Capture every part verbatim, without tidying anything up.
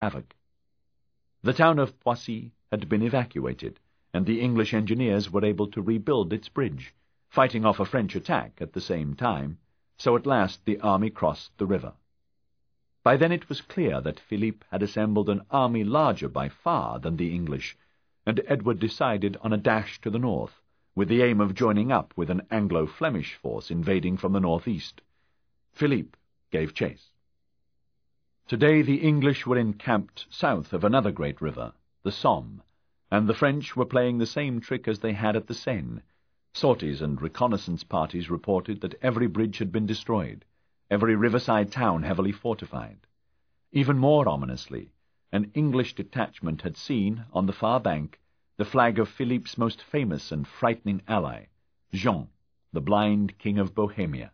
havoc. The town of Poissy had been evacuated, and the English engineers were able to rebuild its bridge, fighting off a French attack at the same time, so at last the army crossed the river. By then it was clear that Philippe had assembled an army larger by far than the English, and Edward decided on a dash to the north, with the aim of joining up with an Anglo-Flemish force invading from the northeast. Philippe gave chase. Today the English were encamped south of another great river, the Somme, and the French were playing the same trick as they had at the Seine. Sorties and reconnaissance parties reported that every bridge had been destroyed, every riverside town heavily fortified. Even more ominously, an English detachment had seen, on the far bank, the flag of Philippe's most famous and frightening ally, Jean, the blind king of Bohemia.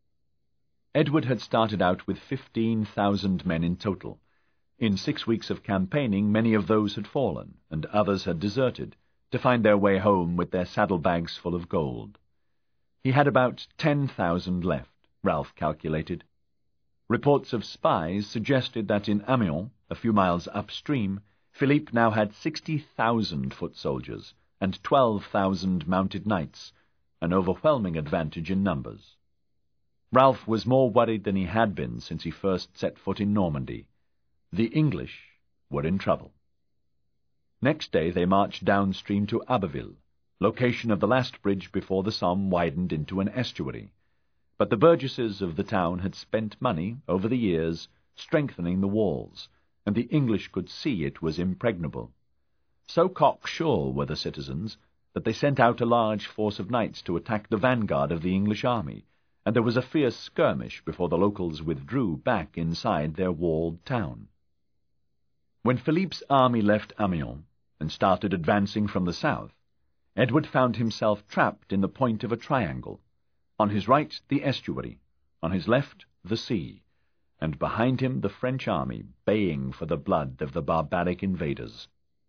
Edward had started out with fifteen thousand men in total. In six weeks of campaigning, many of those had fallen, and others had deserted, to find their way home with their saddlebags full of gold. He had about ten thousand left, Ralph calculated. Reports of spies suggested that in Amiens, a few miles upstream, Philippe now had sixty thousand foot soldiers and twelve thousand mounted knights, an overwhelming advantage in numbers. Ralph was more worried than he had been since he first set foot in Normandy. The English were in trouble. Next day they marched downstream to Abbeville, location of the last bridge before the Somme widened into an estuary. But the burgesses of the town had spent money, over the years, strengthening the walls, and the English could see it was impregnable. So cocksure were the citizens that they sent out a large force of knights to attack the vanguard of the English army, and there was a fierce skirmish before the locals withdrew back inside their walled town. When Philippe's army left Amiens and started advancing from the south, Edward found himself trapped in the point of a triangle. On his right, the estuary, on his left, the sea, and behind him the French army, baying for the blood of the barbaric invaders.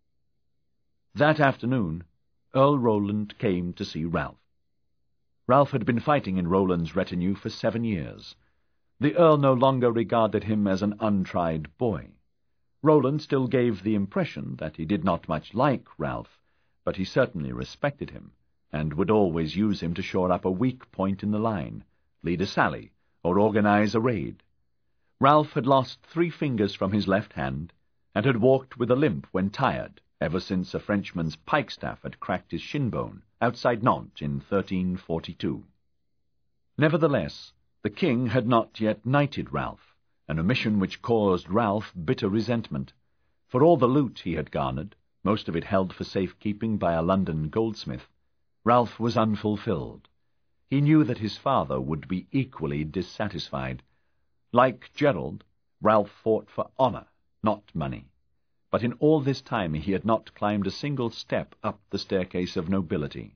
That afternoon, Earl Roland came to see Ralph. Ralph had been fighting in Roland's retinue for seven years. The Earl no longer regarded him as an untried boy. Roland still gave the impression that he did not much like Ralph, but he certainly respected him, and would always use him to shore up a weak point in the line, lead a sally, or organize a raid. Ralph had lost three fingers from his left hand, and had walked with a limp when tired, ever since a Frenchman's pikestaff had cracked his shin-bone outside Nantes in thirteen forty-two. Nevertheless, the king had not yet knighted Ralph, an omission which caused Ralph bitter resentment. For all the loot he had garnered, most of it held for safe-keeping by a London goldsmith, Ralph was unfulfilled. He knew that his father would be equally dissatisfied. Like Gerald, Ralph fought for honour, not money. But in all this time he had not climbed a single step up the staircase of nobility.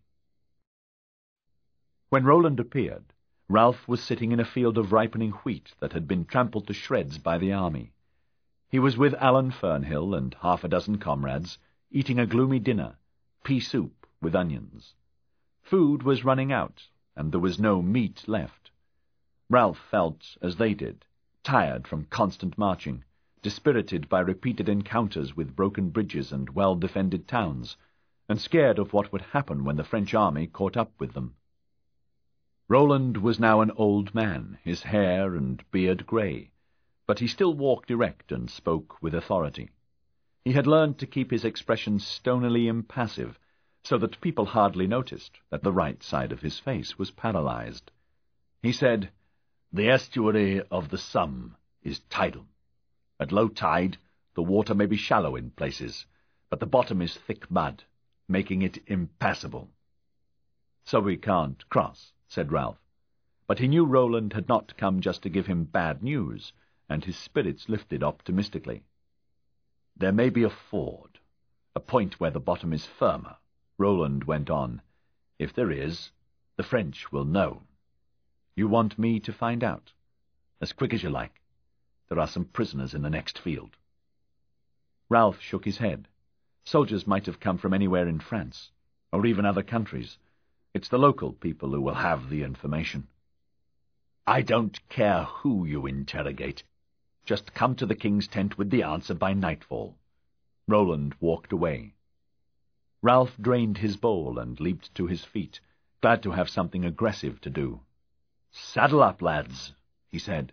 When Roland appeared, Ralph was sitting in a field of ripening wheat that had been trampled to shreds by the army. He was with Alan Fernhill and half a dozen comrades, eating a gloomy dinner, pea soup with onions. Food was running out, and there was no meat left. Ralph felt as they did, tired from constant marching, dispirited by repeated encounters with broken bridges and well-defended towns, and scared of what would happen when the French army caught up with them. Roland was now an old man, his hair and beard grey, but he still walked erect and spoke with authority. He had learned to keep his expression stonily impassive, so that people hardly noticed that the right side of his face was paralyzed. He said, "The estuary of the Somme is tidal. At low tide, the water may be shallow in places, but the bottom is thick mud, making it impassable." "So we can't cross," said Ralph. But he knew Roland had not come just to give him bad news, and his spirits lifted optimistically. "There may be a ford, a point where the bottom is firmer," Roland went on. "If there is, the French will know." "You want me to find out?" "As quick as you like. There are some prisoners in the next field." Ralph shook his head. Soldiers might have come from anywhere in France, or even other countries. It's the local people who will have the information. "I don't care who you interrogate. Just come to the king's tent with the answer by nightfall." Roland walked away. Ralph drained his bowl and leaped to his feet, glad to have something aggressive to do. "Saddle up, lads," he said.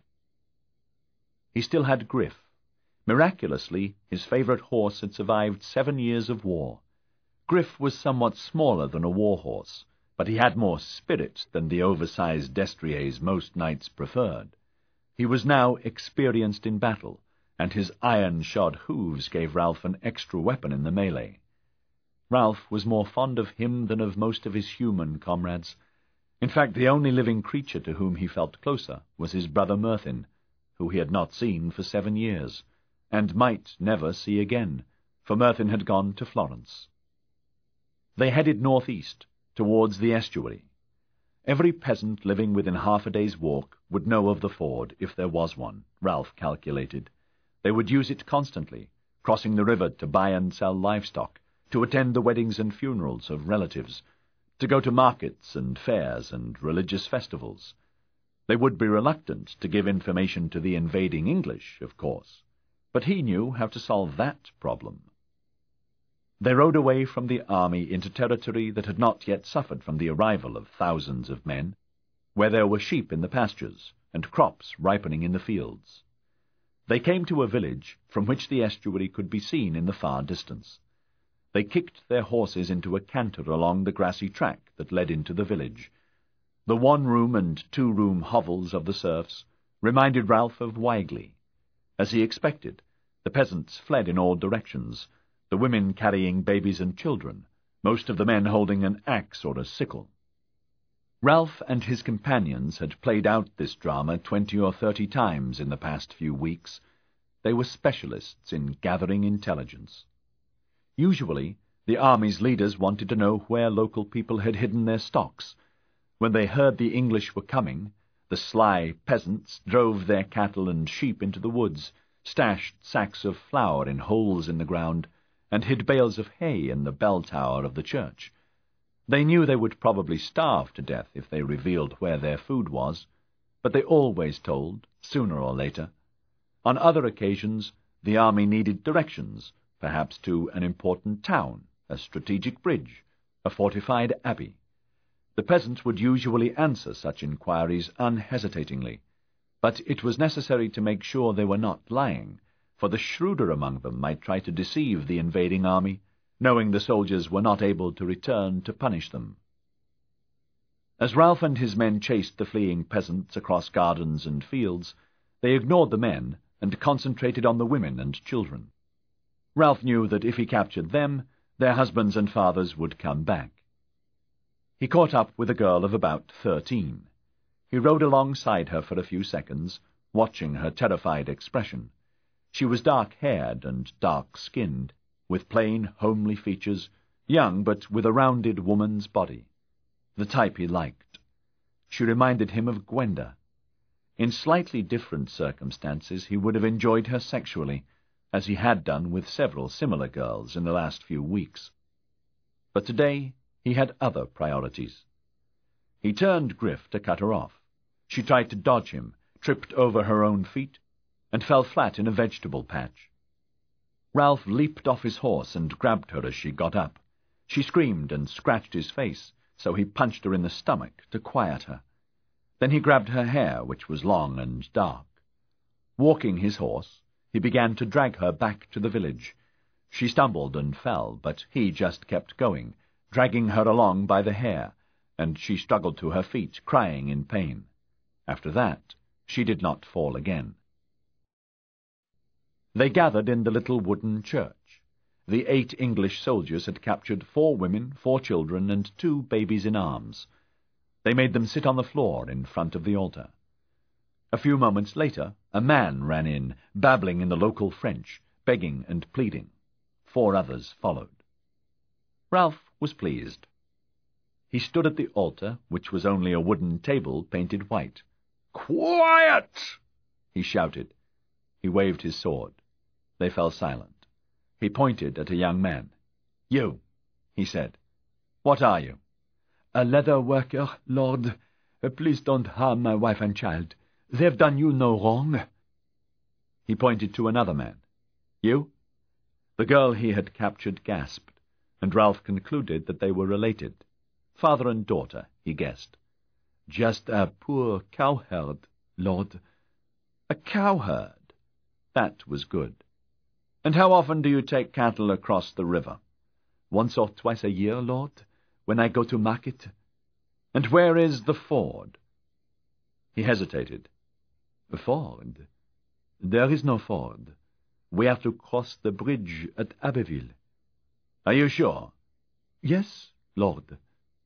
He still had Griff. Miraculously, his favourite horse had survived seven years of war. Griff was somewhat smaller than a war horse, but he had more spirit than the oversized destriers most knights preferred. He was now experienced in battle, and his iron-shod hooves gave Ralph an extra weapon in the melee. Ralph was more fond of him than of most of his human comrades. In fact, the only living creature to whom he felt closer was his brother Merthin, who he had not seen for seven years, and might never see again, for Merthin had gone to Florence. They headed northeast, towards the estuary. Every peasant living within half a day's walk would know of the ford, if there was one, Ralph calculated. They would use it constantly, crossing the river to buy and sell livestock, to attend the weddings and funerals of relatives, to go to markets and fairs and religious festivals. They would be reluctant to give information to the invading English, of course, but he knew how to solve that problem. They rode away from the army into territory that had not yet suffered from the arrival of thousands of men, where there were sheep in the pastures and crops ripening in the fields. They came to a village from which the estuary could be seen in the far distance. They kicked their horses into a canter along the grassy track that led into the village. The one-room and two-room hovels of the serfs reminded Ralph of Wigley. As he expected, the peasants fled in all directions, the women carrying babies and children, most of the men holding an axe or a sickle. Ralph and his companions had played out this drama twenty or thirty times in the past few weeks. They were specialists in gathering intelligence. Usually, the army's leaders wanted to know where local people had hidden their stocks. When they heard the English were coming, the sly peasants drove their cattle and sheep into the woods, stashed sacks of flour in holes in the ground, and hid bales of hay in the bell tower of the church. They knew they would probably starve to death if they revealed where their food was, but they always told, sooner or later. On other occasions, the army needed directions, perhaps to an important town, a strategic bridge, a fortified abbey. The peasants would usually answer such inquiries unhesitatingly, but it was necessary to make sure they were not lying, for the shrewder among them might try to deceive the invading army, knowing the soldiers were not able to return to punish them. As Ralph and his men chased the fleeing peasants across gardens and fields, they ignored the men and concentrated on the women and children. Ralph knew that if he captured them, their husbands and fathers would come back. He caught up with a girl of about thirteen. He rode alongside her for a few seconds, watching her terrified expression. She was dark-haired and dark-skinned, with plain, homely features, young but with a rounded woman's body. The type he liked. She reminded him of Gwenda. In slightly different circumstances he would have enjoyed her sexually, as he had done with several similar girls in the last few weeks. But today he had other priorities. He turned Griff to cut her off. She tried to dodge him, tripped over her own feet, and fell flat in a vegetable patch. Ralph leaped off his horse and grabbed her as she got up. She screamed and scratched his face, so he punched her in the stomach to quiet her. Then he grabbed her hair, which was long and dark. Walking his horse, he began to drag her back to the village. She stumbled and fell, but he just kept going, dragging her along by the hair, and she struggled to her feet, crying in pain. After that, she did not fall again. They gathered in the little wooden church. The eight English soldiers had captured four women, four children, and two babies in arms. They made them sit on the floor in front of the altar. A few moments later, a man ran in, babbling in the local French, begging and pleading. Four others followed. Ralph was pleased. He stood at the altar, which was only a wooden table painted white. "Quiet!" he shouted. He waved his sword. They fell silent. He pointed at a young man. "You," he said. "What are you?" "A leather worker, Lord. Please don't harm my wife and child. They've done you no wrong." He pointed to another man. You? The girl he had captured gasped, and Ralph concluded that they were related. Father and daughter, he guessed. Just a poor cowherd, Lord. A cowherd? That was good. And how often do you take cattle across the river? Once or twice a year, Lord, when I go to market. And where is the ford? He hesitated. A ford? There is no ford. We have to cross the bridge at Abbeville. Are you sure? Yes, Lord.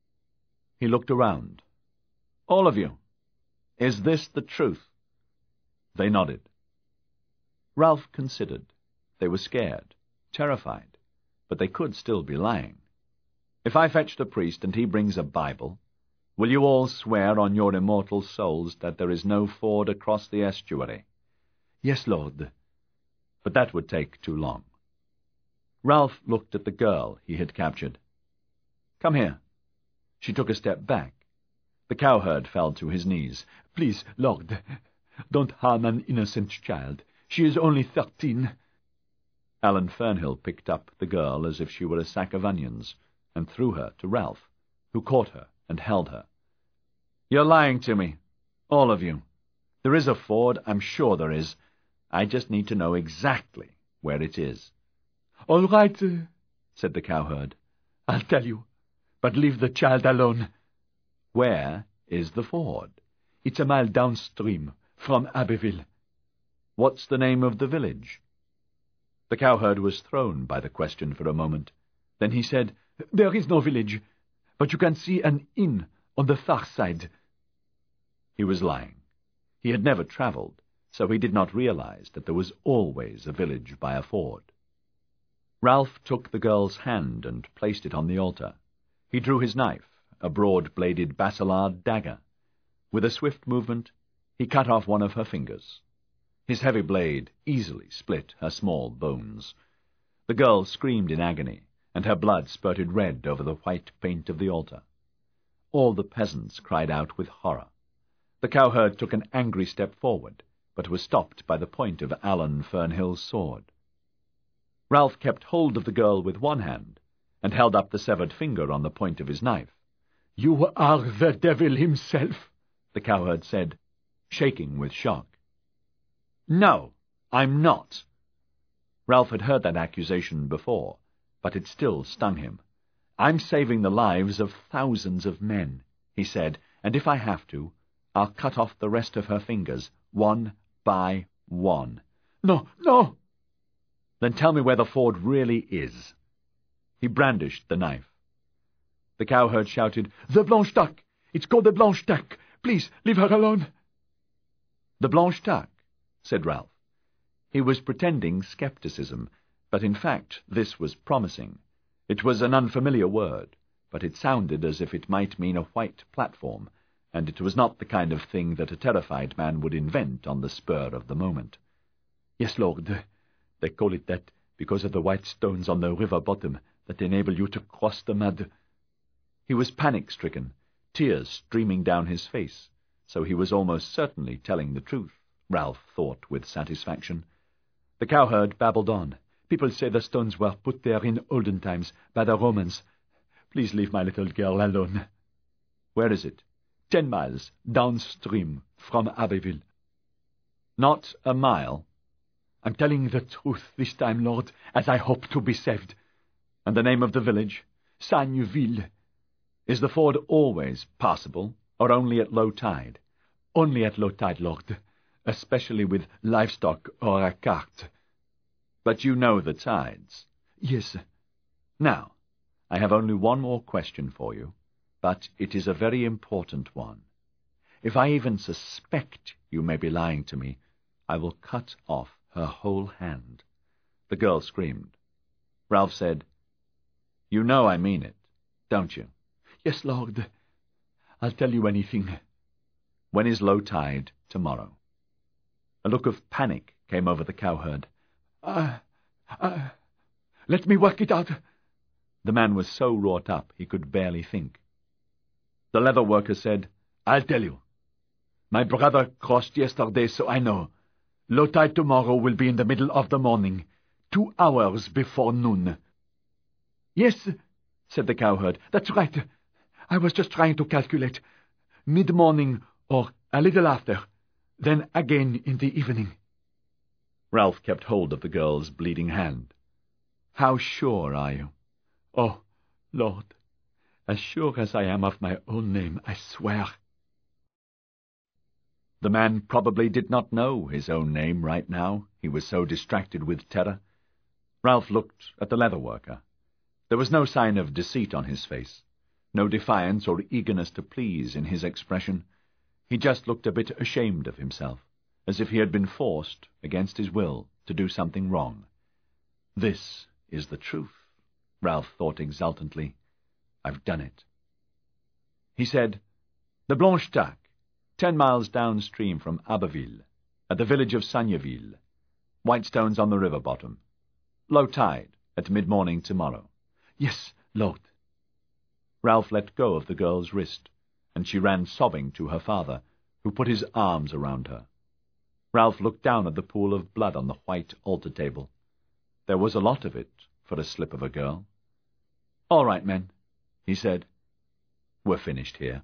He looked around. All of you. Is this the truth? They nodded. Ralph considered. They were scared, terrified, but they could still be lying. If I fetch the priest and he brings a Bible, will you all swear on your immortal souls that there is no ford across the estuary? Yes, Lord. But that would take too long. Ralph looked at the girl he had captured. Come here. She took a step back. The cowherd fell to his knees. Please, Lord, don't harm an innocent child. She is only thirteen. Alan Fernhill picked up the girl as if she were a sack of onions, and threw her to Ralph, who caught her and held her. You're lying to me, all of you. There is a ford, I'm sure there is. I just need to know exactly where it is. All right, uh, said the cowherd. I'll tell you, but leave the child alone. Where is the ford? It's a mile downstream, from Abbeville. What's the name of the village? The cowherd was thrown by the question for a moment. Then he said, There is no village, but you can see an inn on the far side. He was lying. He had never travelled, so he did not realize that there was always a village by a ford. Ralph took the girl's hand and placed it on the altar. He drew his knife, a broad-bladed Bacillard dagger. With a swift movement, he cut off one of her fingers. His heavy blade easily split her small bones. The girl screamed in agony, and her blood spurted red over the white paint of the altar. All the peasants cried out with horror. The cowherd took an angry step forward, but was stopped by the point of Alan Fernhill's sword. Ralph kept hold of the girl with one hand, and held up the severed finger on the point of his knife. You are the devil himself, the cowherd said, shaking with shock. No, I'm not. Ralph had heard that accusation before, but it still stung him. I'm saving the lives of thousands of men, he said, and if I have to, I'll cut off the rest of her fingers, one by one. No, no! Then tell me where the ford really is. He brandished the knife. The cowherd shouted, The Blanche Duck! It's called the Blanche Duck! Please, leave her alone! The Blanche Duck, said Ralph. He was pretending skepticism, but in fact this was promising. It was an unfamiliar word, but it sounded as if it might mean a white platform, and it was not the kind of thing that a terrified man would invent on the spur of the moment. Yes, Lord, they call it that because of the white stones on the river bottom that enable you to cross the mud. He was panic-stricken, tears streaming down his face, so he was almost certainly telling the truth, Ralph thought with satisfaction. The cowherd babbled on. People say the stones were put there in olden times by the Romans. Please leave my little girl alone. Where is it? Ten miles downstream from Abbeville. Not a mile. I'm telling the truth this time, Lord, as I hope to be saved. And the name of the village? Sagneville. Is the ford always passable, or only at low tide? Only at low tide, Lord, especially with livestock or a cart. But you know the tides? Yes. Now, I have only one more question for you, but it is a very important one. If I even suspect you may be lying to me, I will cut off her whole hand. The girl screamed. Ralph said, You know I mean it, don't you? Yes, Lord. I'll tell you anything. When is low tide tomorrow? A look of panic came over the cowherd. Ah, uh, uh, let me work it out. The man was so wrought up he could barely think. The leather worker said, I'll tell you. My brother crossed yesterday, so I know. Low tide tomorrow will be in the middle of the morning, two hours before noon." "Yes," said the cowherd, "that's right. I was just trying to calculate. Mid-morning or a little after, then again in the evening." Ralph kept hold of the girl's bleeding hand. "How sure are you?" "Oh, Lord, as sure as I am of my own name, I swear." The man probably did not know his own name right now. He was so distracted with terror. Ralph looked at the leather worker. There was no sign of deceit on his face, no defiance or eagerness to please in his expression. He just looked a bit ashamed of himself, as if he had been forced, against his will, to do something wrong. "This is the truth," Ralph thought exultantly. "I've done it." He said, "The Blanche Taque, ten miles downstream from Abbeville, at the village of Sagneville. Whitestones on the river bottom. Low tide, at mid-morning tomorrow." "Yes, Lord." Ralph let go of the girl's wrist, and she ran sobbing to her father, who put his arms around her. Ralph looked down at the pool of blood on the white altar table. There was a lot of it for a slip of a girl. "All right, men," he said. "We're finished here."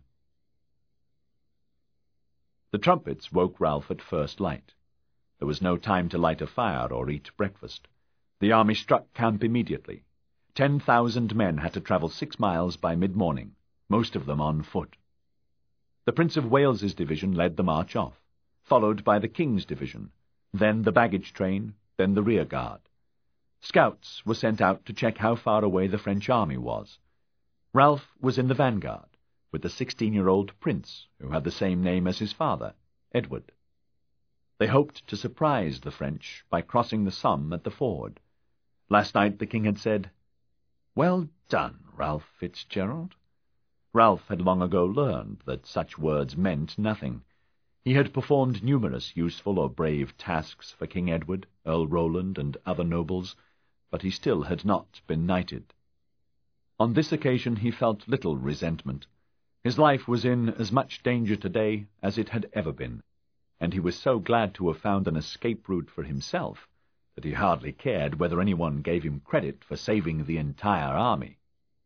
The trumpets woke Ralph at first light. There was no time to light a fire or eat breakfast. The army struck camp immediately. Ten thousand men had to travel six miles by mid-morning, most of them on foot. The Prince of Wales's division led the march off, followed by the King's division, then the baggage train, then the rear guard. Scouts were sent out to check how far away the French army was. Ralph was in the vanguard, with the sixteen-year-old prince, who had the same name as his father, Edward. They hoped to surprise the French by crossing the Somme at the ford. Last night the king had said, "Well done, Ralph Fitzgerald." Ralph had long ago learned that such words meant nothing. He had performed numerous useful or brave tasks for King Edward, Earl Roland, and other nobles, but he still had not been knighted. On this occasion he felt little resentment. His life was in as much danger today as it had ever been, and he was so glad to have found an escape route for himself that he hardly cared whether anyone gave him credit for saving the entire army.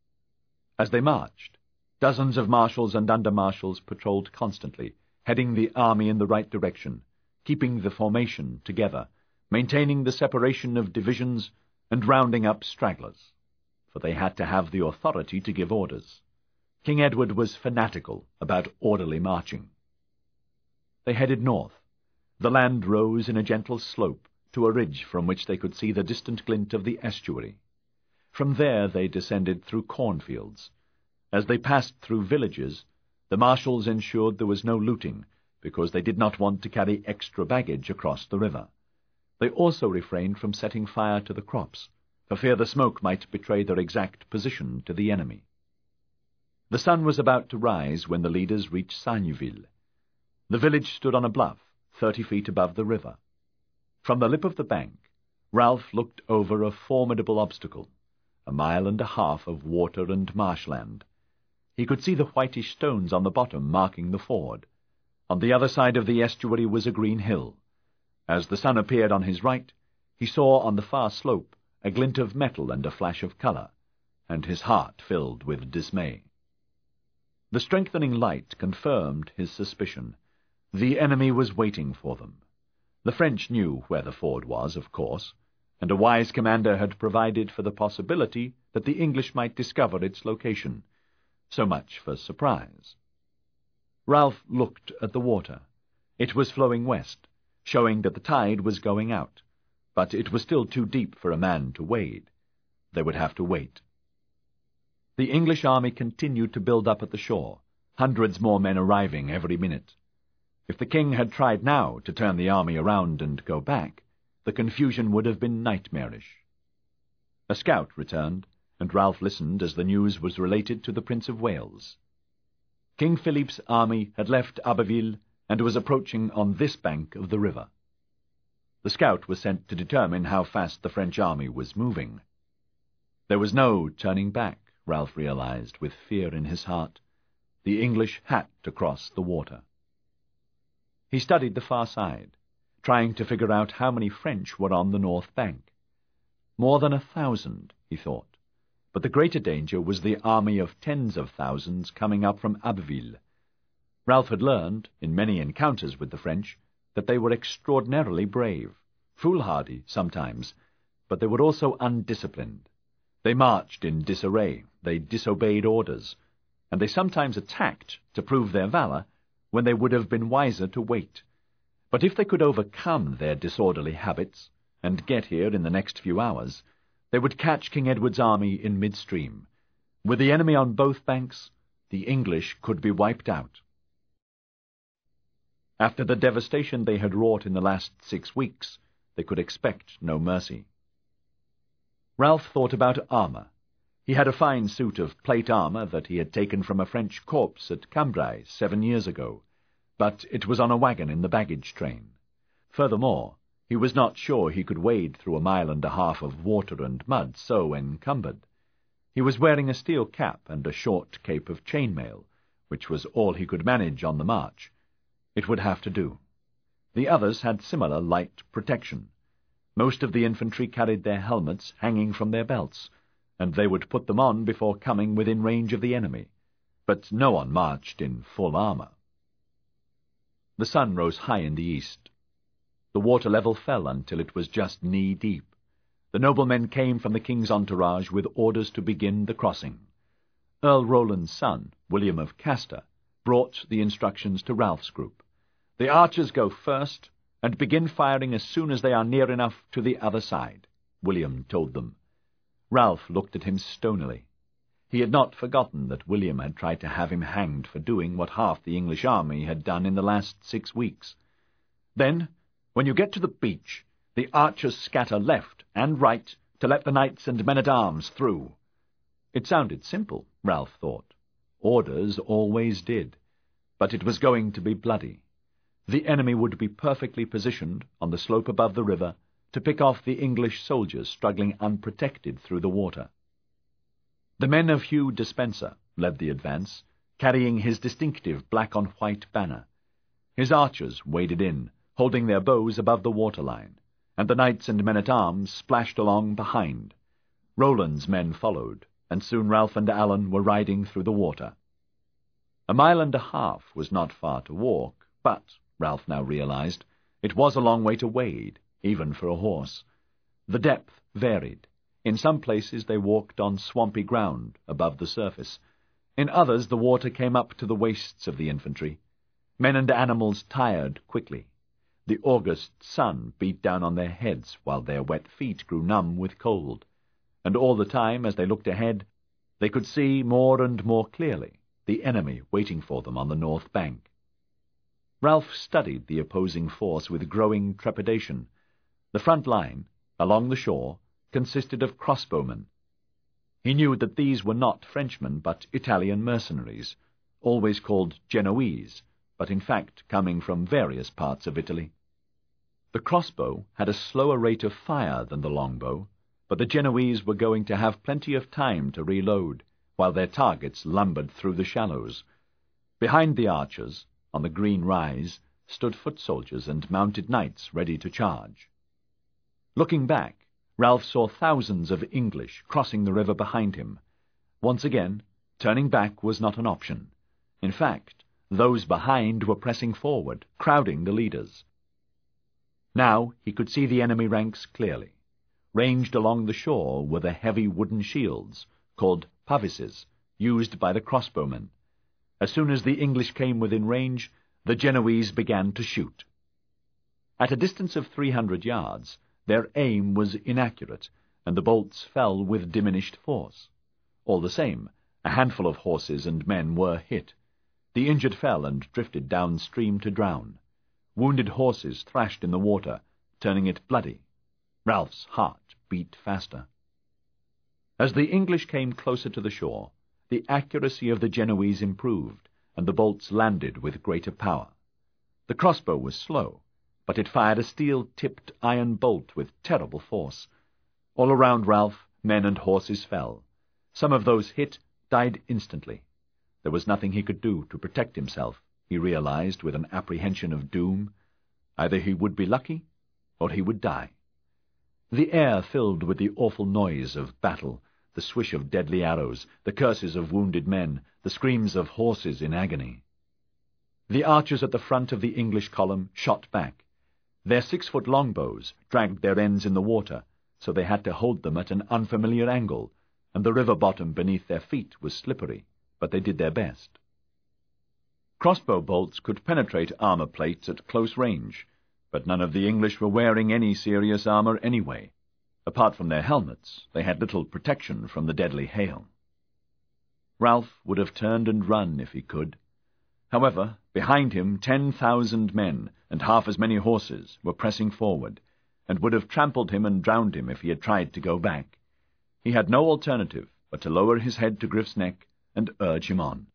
As they marched, dozens of marshals and under-marshals patrolled constantly, heading the army in the right direction, keeping the formation together, maintaining the separation of divisions, and rounding up stragglers, for they had to have the authority to give orders. King Edward was fanatical about orderly marching. They headed north. The land rose in a gentle slope to a ridge from which they could see the distant glint of the estuary. From there they descended through cornfields. As they passed through villages, the marshals ensured there was no looting, because they did not want to carry extra baggage across the river. They also refrained from setting fire to the crops, for fear the smoke might betray their exact position to the enemy. The sun was about to rise when the leaders reached Sagneville. The village stood on a bluff, thirty feet above the river. From the lip of the bank, Ralph looked over a formidable obstacle, a mile and a half of water and marshland. He could see the whitish stones on the bottom marking the ford. On the other side of the estuary was a green hill. As the sun appeared on his right, he saw on the far slope a glint of metal and a flash of colour, and his heart filled with dismay. The strengthening light confirmed his suspicion. The enemy was waiting for them. The French knew where the ford was, of course, and a wise commander had provided for the possibility that the English might discover its location. So much for surprise. Ralph looked at the water. It was flowing west, showing that the tide was going out, but it was still too deep for a man to wade. They would have to wait. The English army continued to build up at the shore, hundreds more men arriving every minute. If the king had tried now to turn the army around and go back, the confusion would have been nightmarish. A scout returned, and Ralph listened as the news was related to the Prince of Wales. King Philip's army had left Abbeville and was approaching on this bank of the river. The scout was sent to determine how fast the French army was moving. There was no turning back, Ralph realized, with fear in his heart. The English had to cross the water. He studied the far side. trying to figure out how many French were on the north bank. More than a thousand, he thought, but the greater danger was the army of tens of thousands coming up from Abbeville. Ralph had learned, in many encounters with the French, that they were extraordinarily brave, foolhardy sometimes, but they were also undisciplined. They marched in disarray, they disobeyed orders, and they sometimes attacked to prove their valour when they would have been wiser to wait. But if they could overcome their disorderly habits and get here in the next few hours, they would catch King Edward's army in midstream. With the enemy on both banks, the English could be wiped out. After the devastation they had wrought in the last six weeks, they could expect no mercy. Ralph thought about armour. He had a fine suit of plate armour that he had taken from a French corps at Cambrai seven years ago, but it was on a wagon in the baggage train. Furthermore, he was not sure he could wade through a mile and a half of water and mud so encumbered. He was wearing a steel cap and a short cape of chainmail, which was all he could manage on the march. It would have to do. The others had similar light protection. Most of the infantry carried their helmets hanging from their belts, and they would put them on before coming within range of the enemy, but no one marched in full armour. The sun rose high in the east. The water level fell until it was just knee-deep. The noblemen came from the king's entourage with orders to begin the crossing. Earl Roland's son, William of Castor, brought the instructions to Ralph's group. The archers go first, and begin firing as soon as they are near enough to the other side, William told them. Ralph looked at him stonily. He had not forgotten that William had tried to have him hanged for doing what half the English army had done in the last six weeks. Then, when you get to the beach, the archers scatter left and right to let the knights and men-at-arms through. It sounded simple, Ralph thought. Orders always did. But it was going to be bloody. The enemy would be perfectly positioned on the slope above the river to pick off the English soldiers struggling unprotected through the water. The men of Hugh Despenser led the advance, carrying his distinctive black-on-white banner. His archers waded in, holding their bows above the waterline, and the knights and men-at-arms splashed along behind. Roland's men followed, and soon Ralph and Alan were riding through the water. A mile and a half was not far to walk, but, Ralph now realized, it was a long way to wade, even for a horse. The depth varied. In some places they walked on swampy ground above the surface. In others the water came up to the waists of the infantry. Men and animals tired quickly. The August sun beat down on their heads while their wet feet grew numb with cold, and all the time, as they looked ahead, they could see more and more clearly the enemy waiting for them on the north bank. Ralph studied the opposing force with growing trepidation. The front line, along the shore, consisted of crossbowmen. He knew that these were not Frenchmen, but Italian mercenaries, always called Genoese, but in fact coming from various parts of Italy. The crossbow had a slower rate of fire than the longbow, but the Genoese were going to have plenty of time to reload, while their targets lumbered through the shallows. Behind the archers, on the green rise, stood foot soldiers and mounted knights ready to charge. Looking back, Ralph saw thousands of English crossing the river behind him. Once again, turning back was not an option. In fact, those behind were pressing forward, crowding the leaders. Now he could see the enemy ranks clearly. Ranged along the shore were the heavy wooden shields, called pavises, used by the crossbowmen. As soon as the English came within range, the Genoese began to shoot. At a distance of three hundred yards, their aim was inaccurate, and the bolts fell with diminished force. All the same, a handful of horses and men were hit. The injured fell and drifted downstream to drown. Wounded horses thrashed in the water, turning it bloody. Ralph's heart beat faster. As the English came closer to the shore, the accuracy of the Genoese improved, and the bolts landed with greater power. The crossbow was slow, but it fired a steel-tipped iron bolt with terrible force. All around Ralph, men and horses fell. Some of those hit died instantly. There was nothing he could do to protect himself, he realized with an apprehension of doom. Either he would be lucky, or he would die. The air filled with the awful noise of battle, the swish of deadly arrows, the curses of wounded men, the screams of horses in agony. The archers at the front of the English column shot back. Their six-foot longbows dragged their ends in the water, so they had to hold them at an unfamiliar angle, and the river bottom beneath their feet was slippery, but they did their best. Crossbow bolts could penetrate armor plates at close range, but none of the English were wearing any serious armor anyway. Apart from their helmets, they had little protection from the deadly hail. Ralph would have turned and run if he could. However, behind him ten thousand men and half as many horses were pressing forward, and would have trampled him and drowned him if he had tried to go back. He had no alternative but to lower his head to Griff's neck and urge him on.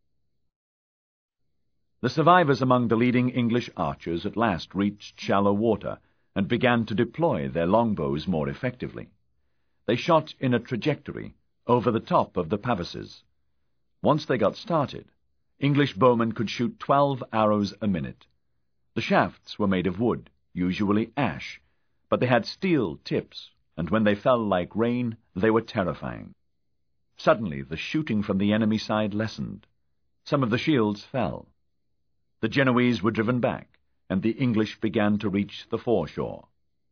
The survivors among the leading English archers at last reached shallow water and began to deploy their longbows more effectively. They shot in a trajectory over the top of the pavises. Once they got started, English bowmen could shoot twelve arrows a minute. The shafts were made of wood, usually ash, but they had steel tips, and when they fell like rain, they were terrifying. Suddenly the shooting from the enemy side lessened. Some of the shields fell. The Genoese were driven back, and the English began to reach the foreshore.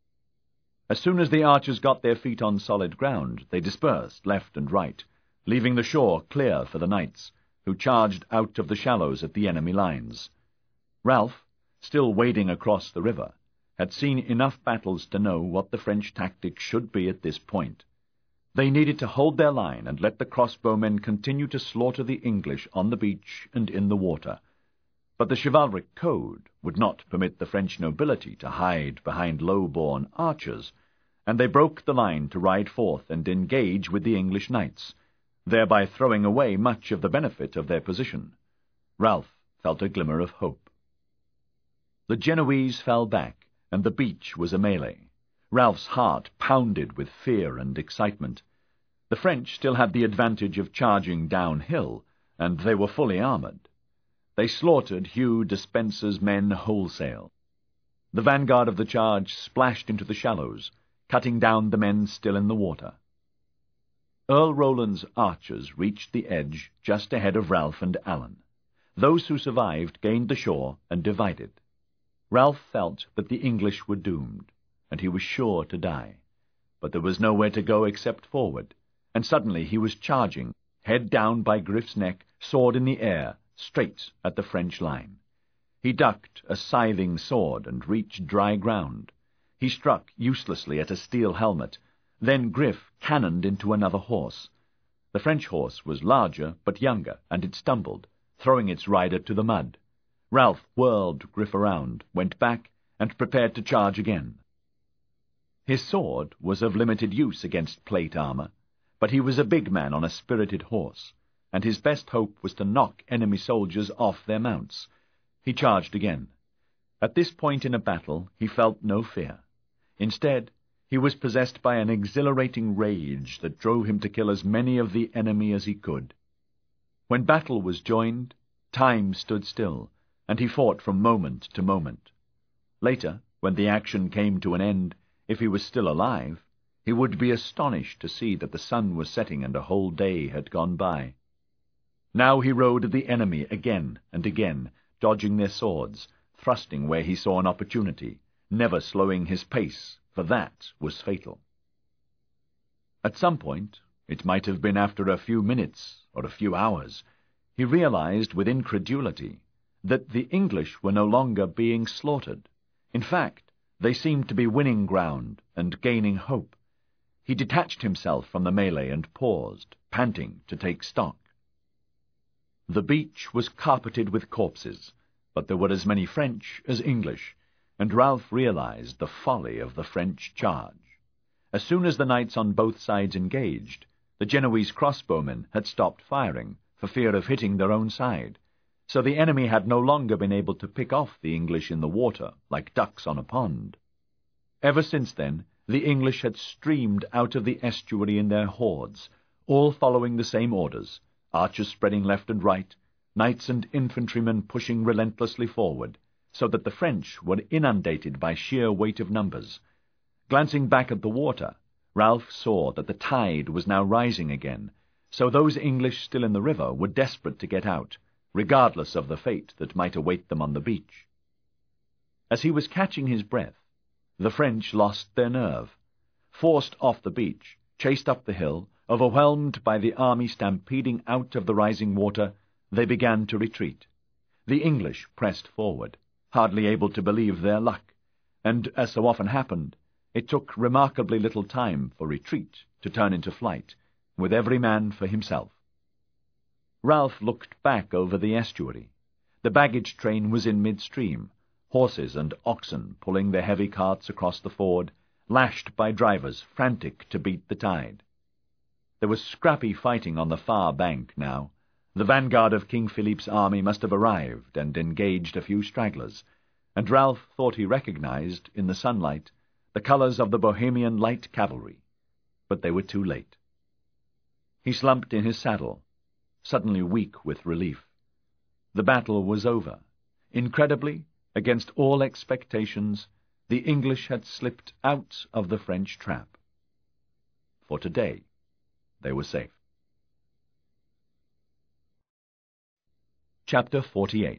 As soon as the archers got their feet on solid ground, they dispersed left and right, leaving the shore clear for the knights, who charged out of the shallows at the enemy lines. Ralph, still wading across the river, had seen enough battles to know what the French tactics should be at this point. They needed to hold their line and let the crossbowmen continue to slaughter the English on the beach and in the water. But the chivalric code would not permit the French nobility to hide behind low-born archers, and they broke the line to ride forth and engage with the English knights, thereby throwing away much of the benefit of their position. Ralph felt a glimmer of hope. The Genoese fell back, and the beach was a melee. Ralph's heart pounded with fear and excitement. The French still had the advantage of charging downhill, and they were fully armored. They slaughtered Hugh Despenser's men wholesale. The vanguard of the charge splashed into the shallows, cutting down the men still in the water. Earl Roland's archers reached the edge just ahead of Ralph and Alan. Those who survived gained the shore and divided. Ralph felt that the English were doomed, and he was sure to die. But there was nowhere to go except forward, and suddenly he was charging, head down by Griff's neck, sword in the air, straight at the French line. He ducked a scything sword and reached dry ground. He struck uselessly at a steel helmet. Then Griff cannoned into another horse. The French horse was larger but younger, and it stumbled, throwing its rider to the mud. Ralph whirled Griff around, went back, and prepared to charge again. His sword was of limited use against plate armor, but he was a big man on a spirited horse, and his best hope was to knock enemy soldiers off their mounts. He charged again. At this point in a battle he felt no fear. Instead, he was possessed by an exhilarating rage that drove him to kill as many of the enemy as he could. When battle was joined, time stood still, and he fought from moment to moment. Later, when the action came to an end, if he was still alive, he would be astonished to see that the sun was setting and a whole day had gone by. Now he rode at the enemy again and again, dodging their swords, thrusting where he saw an opportunity, never slowing his pace, for that was fatal. At some point, it might have been after a few minutes or a few hours, he realized with incredulity that the English were no longer being slaughtered. In fact, they seemed to be winning ground and gaining hope. He detached himself from the melee and paused, panting, to take stock. The beach was carpeted with corpses, but there were as many French as English, and Ralph realized the folly of the French charge. As soon as the knights on both sides engaged, the Genoese crossbowmen had stopped firing, for fear of hitting their own side, so the enemy had no longer been able to pick off the English in the water like ducks on a pond. Ever since then, the English had streamed out of the estuary in their hordes, all following the same orders, archers spreading left and right, knights and infantrymen pushing relentlessly forward, so that the French were inundated by sheer weight of numbers. Glancing back at the water, Ralph saw that the tide was now rising again, so those English still in the river were desperate to get out, regardless of the fate that might await them on the beach. As he was catching his breath, the French lost their nerve. Forced off the beach, chased up the hill, overwhelmed by the army stampeding out of the rising water, they began to retreat. The English pressed forward, hardly able to believe their luck, and, as so often happened, it took remarkably little time for retreat to turn into flight, with every man for himself. Ralph looked back over the estuary. The baggage train was in midstream, horses and oxen pulling their heavy carts across the ford, lashed by drivers frantic to beat the tide. There was scrappy fighting on the far bank now. The vanguard of King Philippe's army must have arrived and engaged a few stragglers, and Ralph thought he recognized, in the sunlight, the colors of the Bohemian light cavalry, but they were too late. He slumped in his saddle, suddenly weak with relief. The battle was over. Incredibly, against all expectations, the English had slipped out of the French trap. For today, they were safe. Chapter forty-eight.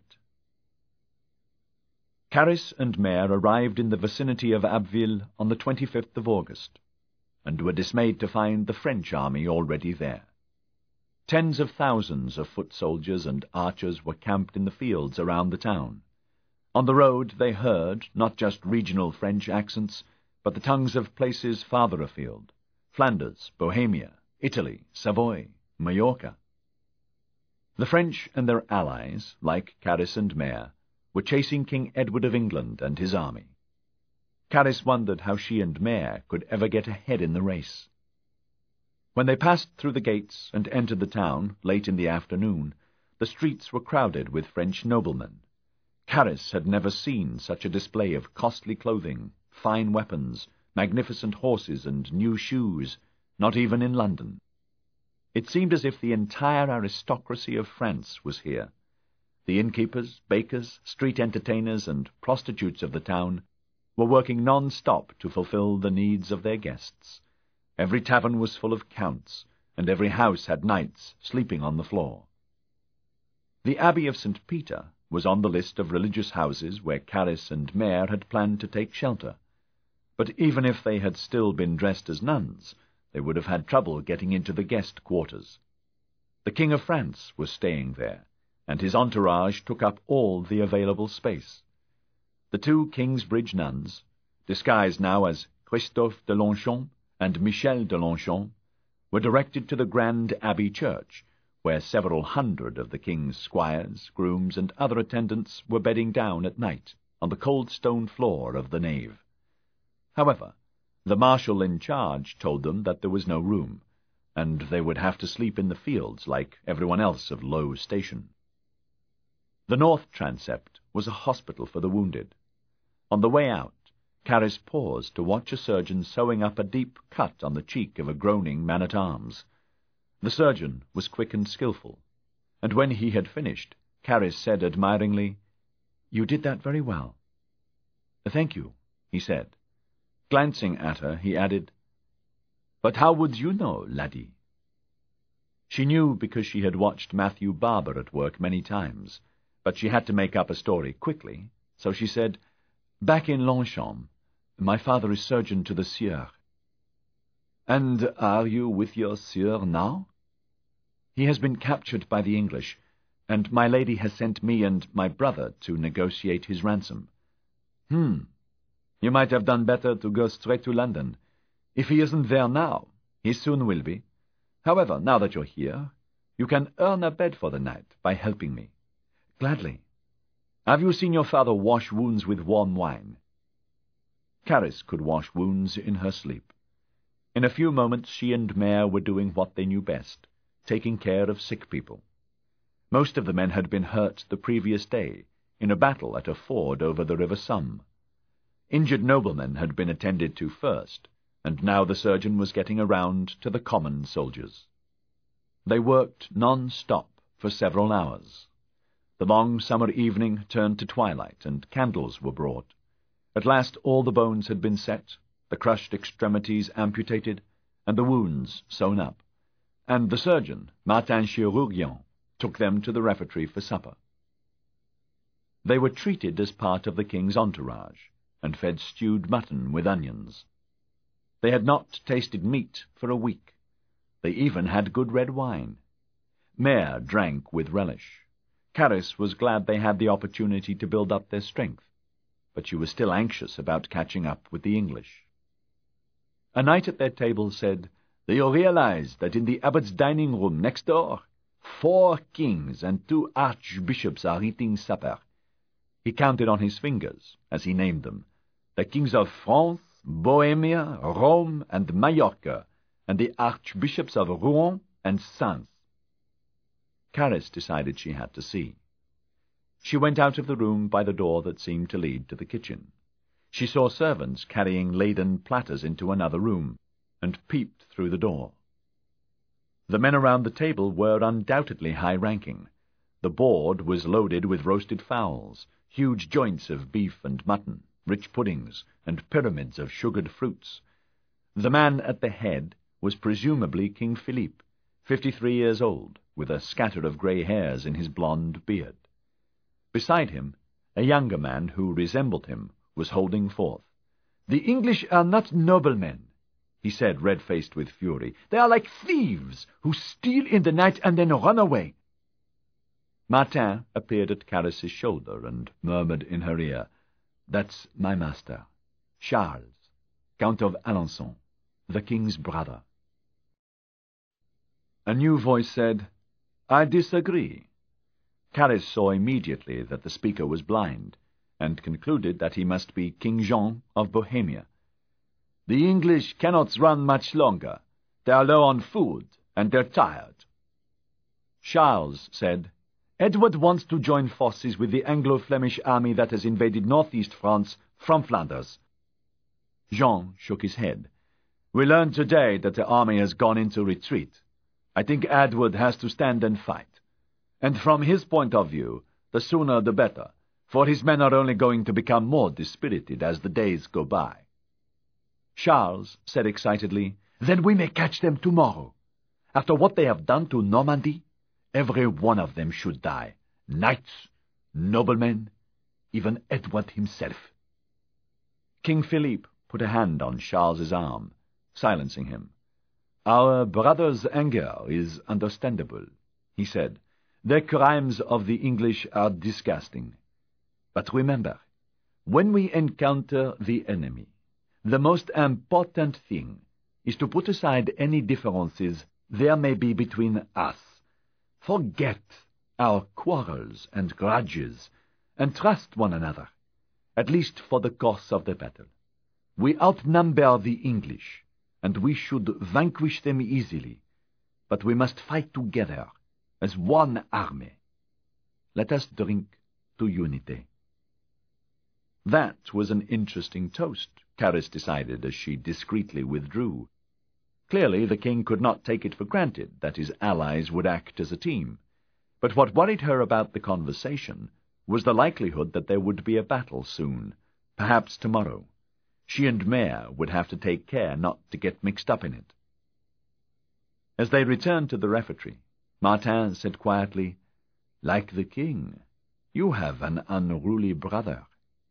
Caris and Maire arrived in the vicinity of Abbeville on the twenty-fifth of August, and were dismayed to find the French army already there. Tens of thousands of foot soldiers and archers were camped in the fields around the town. On the road they heard not just regional French accents, but the tongues of places farther afield: Flanders, Bohemia, Italy, Savoy, Majorca. The French and their allies, like Caris and Maire, were chasing King Edward of England and his army. Caris wondered how she and Maire could ever get ahead in the race. When they passed through the gates and entered the town, late in the afternoon, the streets were crowded with French noblemen. Caris had never seen such a display of costly clothing, fine weapons, magnificent horses, and new shoes, not even in London. It seemed as if the entire aristocracy of France was here. The innkeepers, bakers, street entertainers, and prostitutes of the town were working non-stop to fulfill the needs of their guests. Every tavern was full of counts, and every house had knights sleeping on the floor. The Abbey of Saint Peter was on the list of religious houses where Caris and Maire had planned to take shelter, but even if they had still been dressed as nuns, they would have had trouble getting into the guest quarters. The King of France was staying there, and his entourage took up all the available space. The two Kingsbridge nuns, disguised now as Christophe de Longchamp and Michel de Longchamp, were directed to the Grand Abbey Church, where several hundred of the king's squires, grooms, and other attendants were bedding down at night on the cold stone floor of the nave. However, the marshal in charge told them that there was no room, and they would have to sleep in the fields like everyone else of low station. The north transept was a hospital for the wounded. On the way out, Caris paused to watch a surgeon sewing up a deep cut on the cheek of a groaning man-at-arms. The surgeon was quick and skilful, and when he had finished, Caris said admiringly, "You did that very well." "Thank you," he said. Glancing at her, he added, "But how would you know, laddie?" She knew because she had watched Matthew Barber at work many times, but she had to make up a story quickly, so she said, "Back in Longchamp. My father is surgeon to the Sieur." "And are you with your Sieur now?" "He has been captured by the English, and my lady has sent me and my brother to negotiate his ransom." "Hmm. You might have done better to go straight to London. If he isn't there now, he soon will be. However, now that you're here, you can earn a bed for the night by helping me." "Gladly." "Have you seen your father wash wounds with warm wine?" Caris could wash wounds in her sleep. In a few moments she and Maire were doing what they knew best, taking care of sick people. Most of the men had been hurt the previous day, in a battle at a ford over the River Somme. Injured noblemen had been attended to first, and now the surgeon was getting around to the common soldiers. They worked non-stop for several hours. The long summer evening turned to twilight, and candles were brought. At last all the bones had been set, the crushed extremities amputated, and the wounds sewn up, and the surgeon, Martin Chirurgien, took them to the refectory for supper. They were treated as part of the king's entourage, and fed stewed mutton with onions. They had not tasted meat for a week. They even had good red wine. Mare drank with relish. Caris was glad they had the opportunity to build up their strength, but she was still anxious about catching up with the English. A knight at their table said, "Do you realize that in the abbot's dining room next door, four kings and two archbishops are eating supper?" He counted on his fingers, as he named them, the kings of France, Bohemia, Rome, and Majorca, and the archbishops of Rouen and Sens. Caris decided she had to see. She went out of the room by the door that seemed to lead to the kitchen. She saw servants carrying laden platters into another room, and peeped through the door. The men around the table were undoubtedly high-ranking. The board was loaded with roasted fowls, huge joints of beef and mutton, rich puddings, and pyramids of sugared fruits. The man at the head was presumably King Philippe, fifty-three years old, with a scatter of grey hairs in his blonde beard. Beside him, a younger man who resembled him was holding forth. "The English are not noblemen," he said, red-faced with fury. "They are like thieves, who steal in the night and then run away." Martin appeared at Caris's shoulder and murmured in her ear, "That's my master, Charles, Count of Alençon, the king's brother." A new voice said, "I disagree." Caris saw immediately that the speaker was blind, and concluded that he must be King Jean of Bohemia. "The English cannot run much longer. They are low on food, and they're tired." Charles said, "Edward wants to join forces with the Anglo-Flemish army that has invaded northeast France from Flanders." Jean shook his head. "We learned today that the army has gone into retreat. I think Edward has to stand and fight. And from his point of view, the sooner the better, for his men are only going to become more dispirited as the days go by." Charles said excitedly, "Then we may catch them tomorrow. After what they have done to Normandy, every one of them should die. Knights, noblemen, even Edward himself." King Philippe put a hand on Charles's arm, silencing him. "Our brother's anger is understandable," he said. "The crimes of the English are disgusting. But remember, when we encounter the enemy, the most important thing is to put aside any differences there may be between us. Forget our quarrels and grudges, and trust one another, at least for the course of the battle. We outnumber the English, and we should vanquish them easily, but we must fight together as one army. Let us drink to unity." That was an interesting toast, Caris decided as she discreetly withdrew. Clearly the king could not take it for granted that his allies would act as a team. But what worried her about the conversation was the likelihood that there would be a battle soon, perhaps tomorrow. She and Mare would have to take care not to get mixed up in it. As they returned to the refectory, Martin said quietly, "Like the king, you have an unruly brother."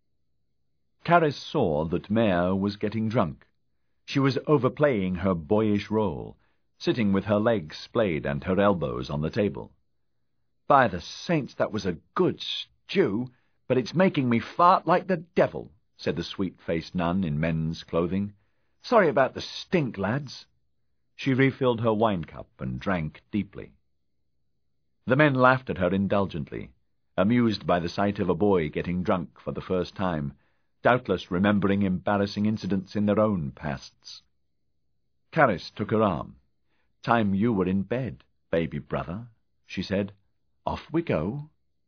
Caris saw that Mare was getting drunk. She was overplaying her boyish role, sitting with her legs splayed and her elbows on the table. "By the saints, that was a good stew, but it's making me fart like the devil," said the sweet-faced nun in men's clothing. "Sorry about the stink, lads." She refilled her wine-cup and drank deeply. The men laughed at her indulgently, amused by the sight of a boy getting drunk for the first time, doubtless remembering embarrassing incidents in their own pasts. Caris took her arm. "Time you were in bed, baby brother," she said. "Off we go."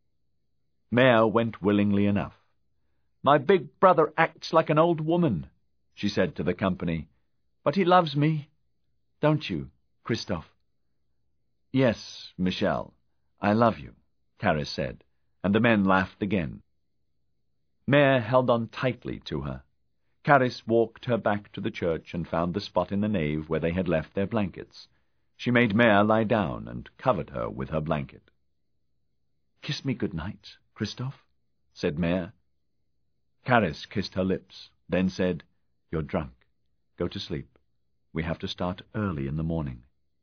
Mare went willingly enough. "My big brother acts like an old woman," she said to the company, "but he loves me. Don't you, Christophe?" "Yes, Michel, I love you," Caris said, and the men laughed again. Mare held on tightly to her. Caris walked her back to the church and found the spot in the nave where they had left their blankets. She made Mare lie down and covered her with her blanket. "Kiss me good night, Christophe," said Mare. Caris kissed her lips, then said, "You're drunk. Go to sleep. We have to start early in the morning."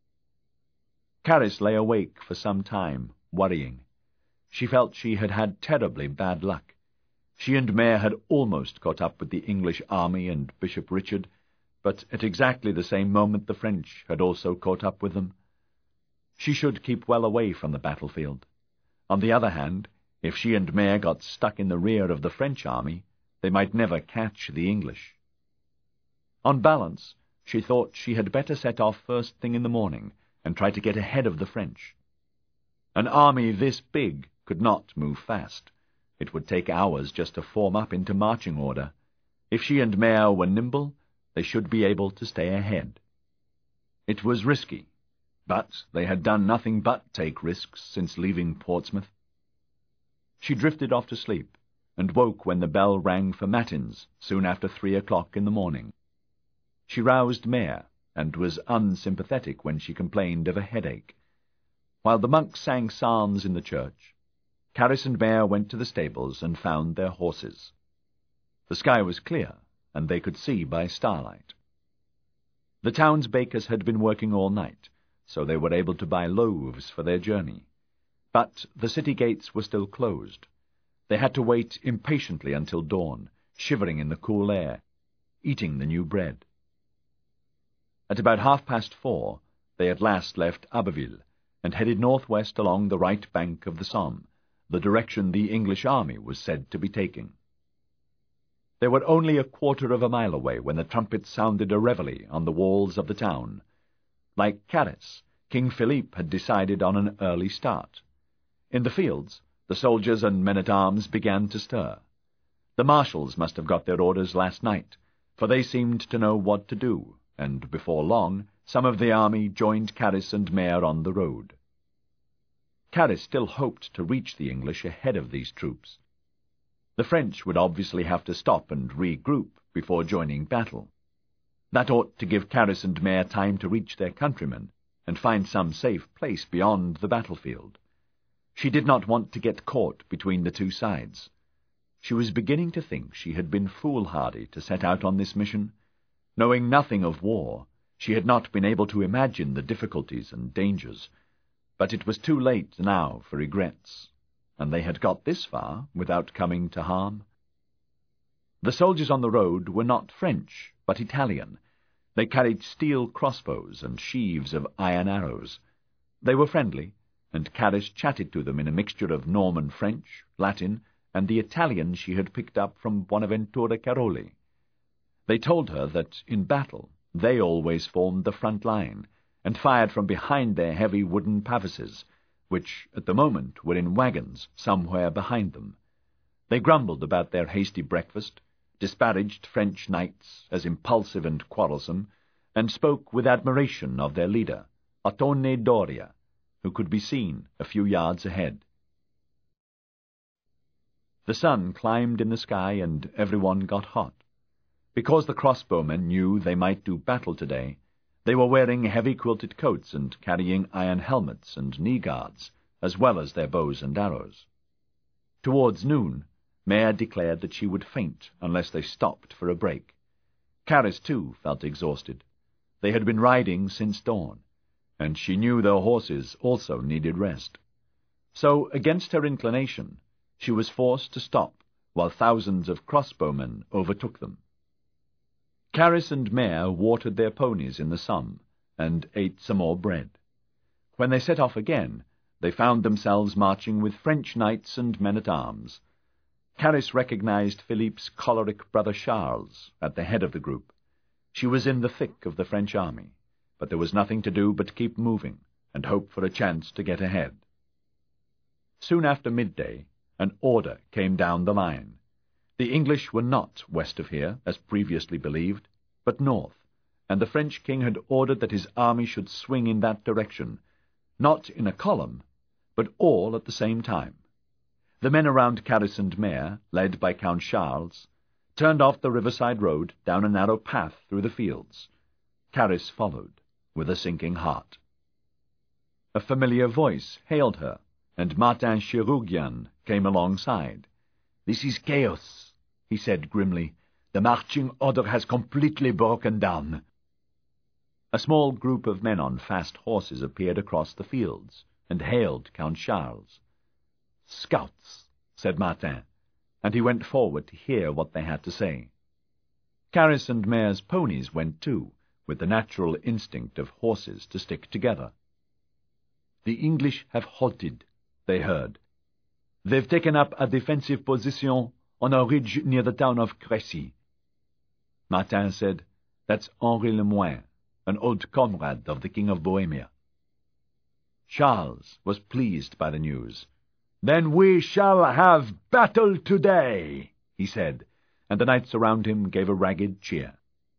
Caris lay awake for some time, worrying. She felt she had had terribly bad luck. She and Mare had almost caught up with the English army and Bishop Richard, but at exactly the same moment the French had also caught up with them. She should keep well away from the battlefield. On the other hand, if she and Mare got stuck in the rear of the French army, they might never catch the English. On balance, she thought she had better set off first thing in the morning and try to get ahead of the French. An army this big could not move fast. It would take hours just to form up into marching order. If she and Mare were nimble, they should be able to stay ahead. It was risky, but they had done nothing but take risks since leaving Portsmouth. She drifted off to sleep, and woke when the bell rang for matins, soon after three o'clock in the morning. She roused Mare, and was unsympathetic when she complained of a headache. While the monks sang psalms in the church, Caris and Mare went to the stables and found their horses. The sky was clear, and they could see by starlight. The town's bakers had been working all night, so they were able to buy loaves for their journey. But the city gates were still closed. They had to wait impatiently until dawn, shivering in the cool air, eating the new bread. At about half past four, they at last left Abbeville and headed northwest along the right bank of the Somme, the direction the English army was said to be taking. They were only a quarter of a mile away when the trumpets sounded a reveille on the walls of the town. Like Caris, King Philippe had decided on an early start. In the fields, the soldiers and men-at-arms began to stir. The marshals must have got their orders last night, for they seemed to know what to do, and before long some of the army joined Caris and Mare on the road. Caris still hoped to reach the English ahead of these troops. The French would obviously have to stop and regroup before joining battle. That ought to give Caris and Mare time to reach their countrymen and find some safe place beyond the battlefield. She did not want to get caught between the two sides. She was beginning to think she had been foolhardy to set out on this mission. Knowing nothing of war, she had not been able to imagine the difficulties and dangers, but it was too late now for regrets, and they had got this far without coming to harm. The soldiers on the road were not French, but Italian. They carried steel crossbows and sheaves of iron arrows. They were friendly, and Caris chatted to them in a mixture of Norman French, Latin, and the Italian she had picked up from Bonaventura Caroli. They told her that, in battle, they always formed the front line, and fired from behind their heavy wooden pavises, which, at the moment, were in wagons somewhere behind them. They grumbled about their hasty breakfast, disparaged French knights as impulsive and quarrelsome, and spoke with admiration of their leader, Ottone Doria, who could be seen a few yards ahead. The sun climbed in the sky, and everyone got hot. Because the crossbowmen knew they might do battle today, they were wearing heavy quilted coats and carrying iron helmets and knee-guards, as well as their bows and arrows. Towards noon, Mare declared that she would faint unless they stopped for a break. Caris, too, felt exhausted. They had been riding since dawn, and she knew their horses also needed rest. So, against her inclination, she was forced to stop while thousands of crossbowmen overtook them. Caris and Mare watered their ponies in the Somme, and ate some more bread. When they set off again, they found themselves marching with French knights and men-at-arms. Caris recognized Philippe's choleric brother Charles at the head of the group. She was in the thick of the French army, but there was nothing to do but keep moving and hope for a chance to get ahead. Soon after midday, an order came down the line. The English were not west of here, as previously believed, but north, and the French king had ordered that his army should swing in that direction, not in a column, but all at the same time. The men around Caris and Mare, led by Count Charles, turned off the riverside road down a narrow path through the fields. Caris followed, with a sinking heart. A familiar voice hailed her, and Martin Chirurgian came alongside. "This is chaos," he said grimly. "The marching order has completely broken down." A small group of men on fast horses appeared across the fields, and hailed Count Charles. "Scouts," said Martin, and he went forward to hear what they had to say. Caris and Mare's ponies went too, with the natural instinct of horses to stick together. "The English have halted," they heard. "They've taken up a defensive position on a ridge near the town of Crécy." Martin said, "That's Henri Lemoine, an old comrade of the King of Bohemia." Charles was pleased by the news. "Then we shall have battle today," he said, and the knights around him gave a ragged cheer.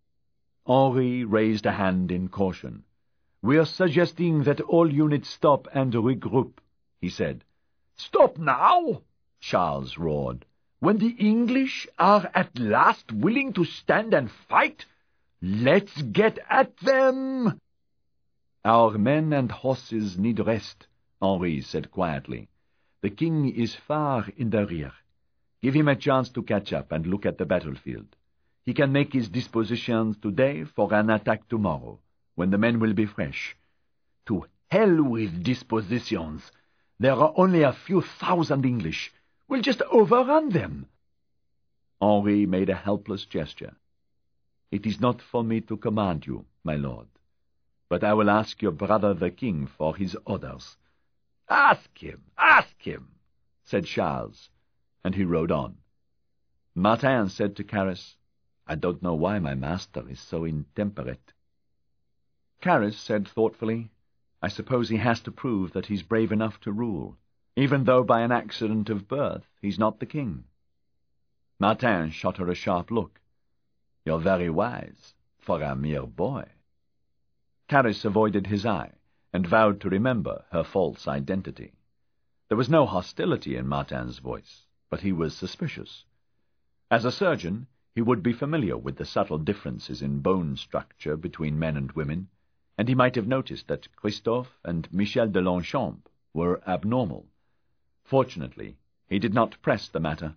Henri raised a hand in caution. "We're suggesting that all units stop and regroup," he said. "Stop now?" Charles roared. "When the English are at last willing to stand and fight? Let's get at them!" "Our men and horses need rest," Henri said quietly. "The king is far in the rear. Give him a chance to catch up and look at the battlefield. He can make his dispositions today for an attack tomorrow, when the men will be fresh." "To hell with dispositions! There are only a few thousand English. We'll just overrun them." Henri made a helpless gesture. "It is not for me to command you, my lord, but I will ask your brother the king for his orders." "Ask him, ask him," said Charles, and he rode on. Martin said to Caris, "I don't know why my master is so intemperate." Caris said thoughtfully, "I suppose he has to prove that he's brave enough to rule, even though by an accident of birth he's not the king." Martin shot her a sharp look. "You're very wise, for a mere boy." Caris avoided his eye, and vowed to remember her false identity. There was no hostility in Martin's voice, but he was suspicious. As a surgeon, he would be familiar with the subtle differences in bone structure between men and women, and he might have noticed that Christophe and Michel de Longchamp were abnormal. Fortunately, he did not press the matter.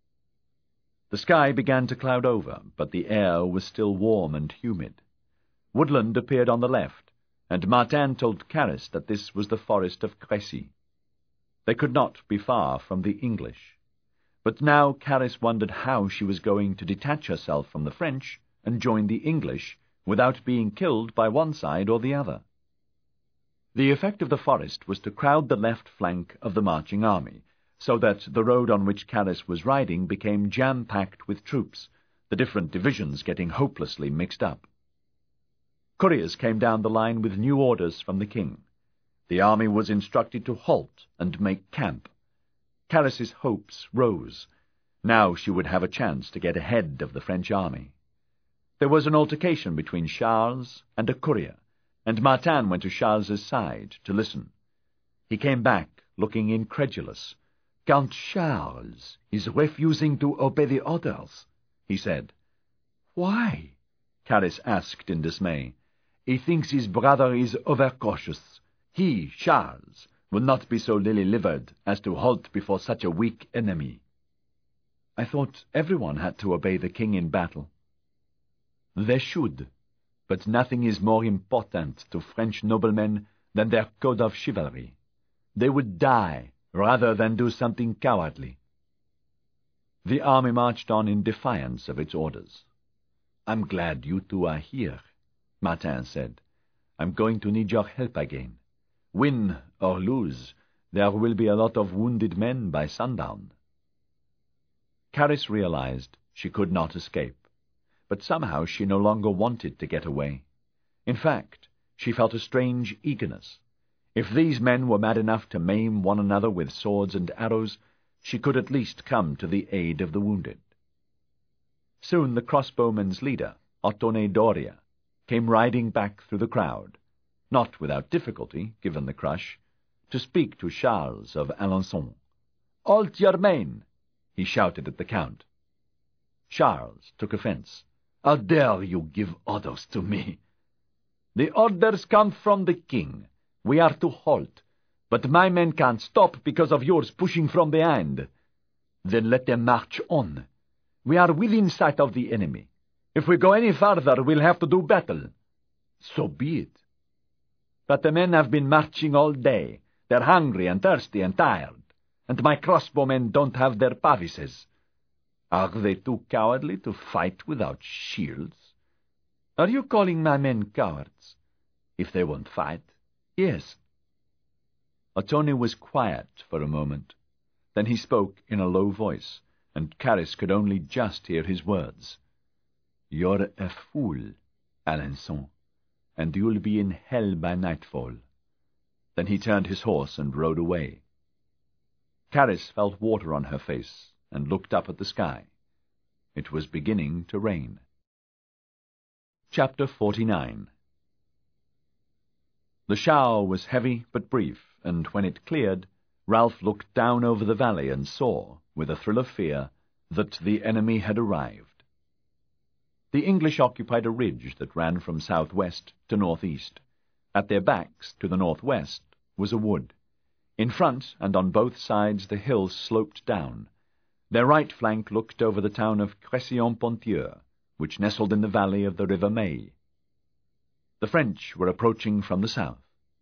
The sky began to cloud over, but the air was still warm and humid. Woodland appeared on the left, and Martin told Caris that this was the forest of Crécy. They could not be far from the English. But now Caris wondered how she was going to detach herself from the French and join the English without being killed by one side or the other. The effect of the forest was to crowd the left flank of the marching army, so that the road on which Caris was riding became jam-packed with troops, the different divisions getting hopelessly mixed up. Couriers came down the line with new orders from the king. The army was instructed to halt and make camp. Caris's hopes rose. Now she would have a chance to get ahead of the French army. There was an altercation between Charles and a courier, and Martin went to Charles's side to listen. He came back, looking incredulous. "Count Charles is refusing to obey the orders," he said. "Why?" Caris asked in dismay. "He thinks his brother is overcautious. He, Charles, will not be so lily-livered as to halt before such a weak enemy." "I thought everyone had to obey the king in battle." "They should, but nothing is more important to French noblemen than their code of chivalry. They would die rather than do something cowardly." The army marched on in defiance of its orders. "I'm glad you two are here," Martin said. "I'm going to need your help again. Win or lose, there will be a lot of wounded men by sundown." Caris realized she could not escape, but somehow she no longer wanted to get away. In fact, she felt a strange eagerness. If these men were mad enough to maim one another with swords and arrows, she could at least come to the aid of the wounded. Soon the crossbowmen's leader, Ottone Doria, came riding back through the crowd, not without difficulty, given the crush, to speak to Charles of Alençon. Halt your men!" he shouted at the Count. Charles took offence. "How dare you give orders to me?" "The orders come from the king. We are to halt, but my men can't stop because of yours pushing from behind." "Then let them march on. We are within sight of the enemy. If we go any farther, we'll have to do battle." "So be it." "But the men have been marching all day. They're hungry and thirsty and tired, and my crossbowmen don't have their pavises." "Are they too cowardly to fight without shields?" "Are you calling my men cowards?" "If they won't fight, yes." Ottone was quiet for a moment. Then he spoke in a low voice, and Caris could only just hear his words. "You're a fool, Alençon, and you'll be in hell by nightfall." Then he turned his horse and rode away. Caris felt water on her face and looked up at the sky. It was beginning to rain. Chapter forty-nine. The shower was heavy but brief, and when it cleared, Ralph looked down over the valley and saw, with a thrill of fear, that the enemy had arrived. The English occupied a ridge that ran from southwest to northeast. At their backs, to the northwest, was a wood. In front and on both sides the hills sloped down. Their right flank looked over the town of Cressillon-Ponthieu, which nestled in the valley of the River May. The French were approaching from the south.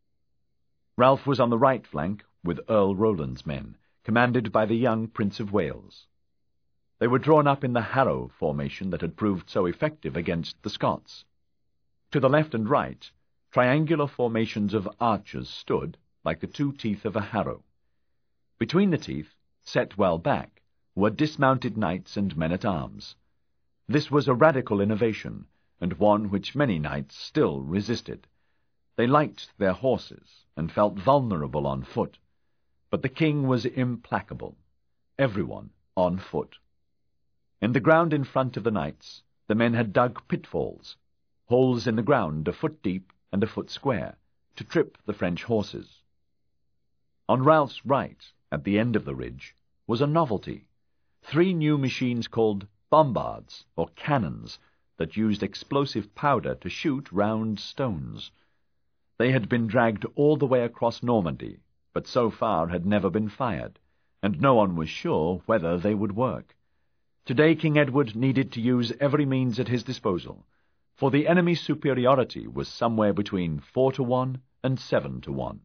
Ralph was on the right flank with Earl Roland's men, commanded by the young Prince of Wales. They were drawn up in the Harrow formation that had proved so effective against the Scots. To the left and right, triangular formations of archers stood, like the two teeth of a harrow. Between the teeth, set well back, were dismounted knights and men-at-arms. This was a radical innovation, and one which many knights still resisted. They liked their horses, and felt vulnerable on foot. But the king was implacable. Everyone on foot. In the ground in front of the knights, the men had dug pitfalls, holes in the ground a foot deep and a foot square, to trip the French horses. On Ralph's right, at the end of the ridge, was a novelty. Three new machines called bombards, or cannons, that used explosive powder to shoot round stones. They had been dragged all the way across Normandy, but so far had never been fired, and no one was sure whether they would work. Today King Edward needed to use every means at his disposal, for the enemy's superiority was somewhere between four to one and seven to one.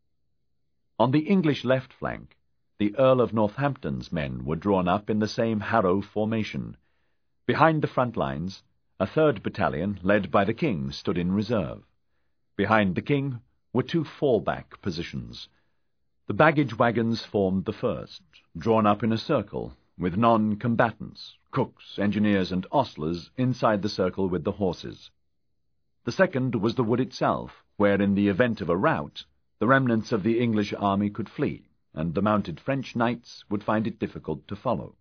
On the English left flank, the Earl of Northampton's men were drawn up in the same Harrow formation. Behind the front lines, a third battalion, led by the king, stood in reserve. Behind the king were two fallback positions. The baggage wagons formed the first, drawn up in a circle, with non-combatants, cooks, engineers, and ostlers inside the circle with the horses. The second was the wood itself, where, in the event of a rout, the remnants of the English army could flee, and the mounted French knights would find it difficult to follow.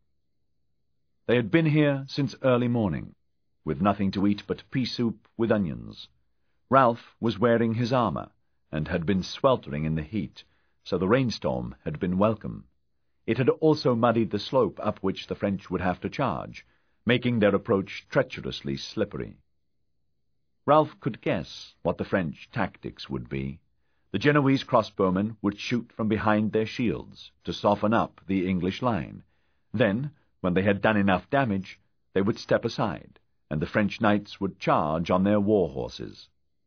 They had been here since early morning, with nothing to eat but pea soup with onions. Ralph was wearing his armour, and had been sweltering in the heat, so the rainstorm had been welcome. It had also muddied the slope up which the French would have to charge, making their approach treacherously slippery. Ralph could guess what the French tactics would be. The Genoese crossbowmen would shoot from behind their shields to soften up the English line. Then, when they had done enough damage, they would step aside, and the French knights would charge on their war horses.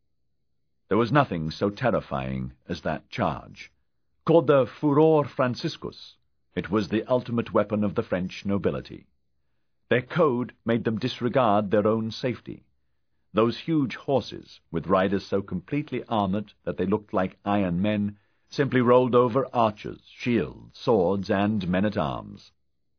There was nothing so terrifying as that charge. Called the Furor Franciscus, it was the ultimate weapon of the French nobility. Their code made them disregard their own safety. Those huge horses, with riders so completely armored that they looked like iron men, simply rolled over archers, shields, swords, and men-at-arms.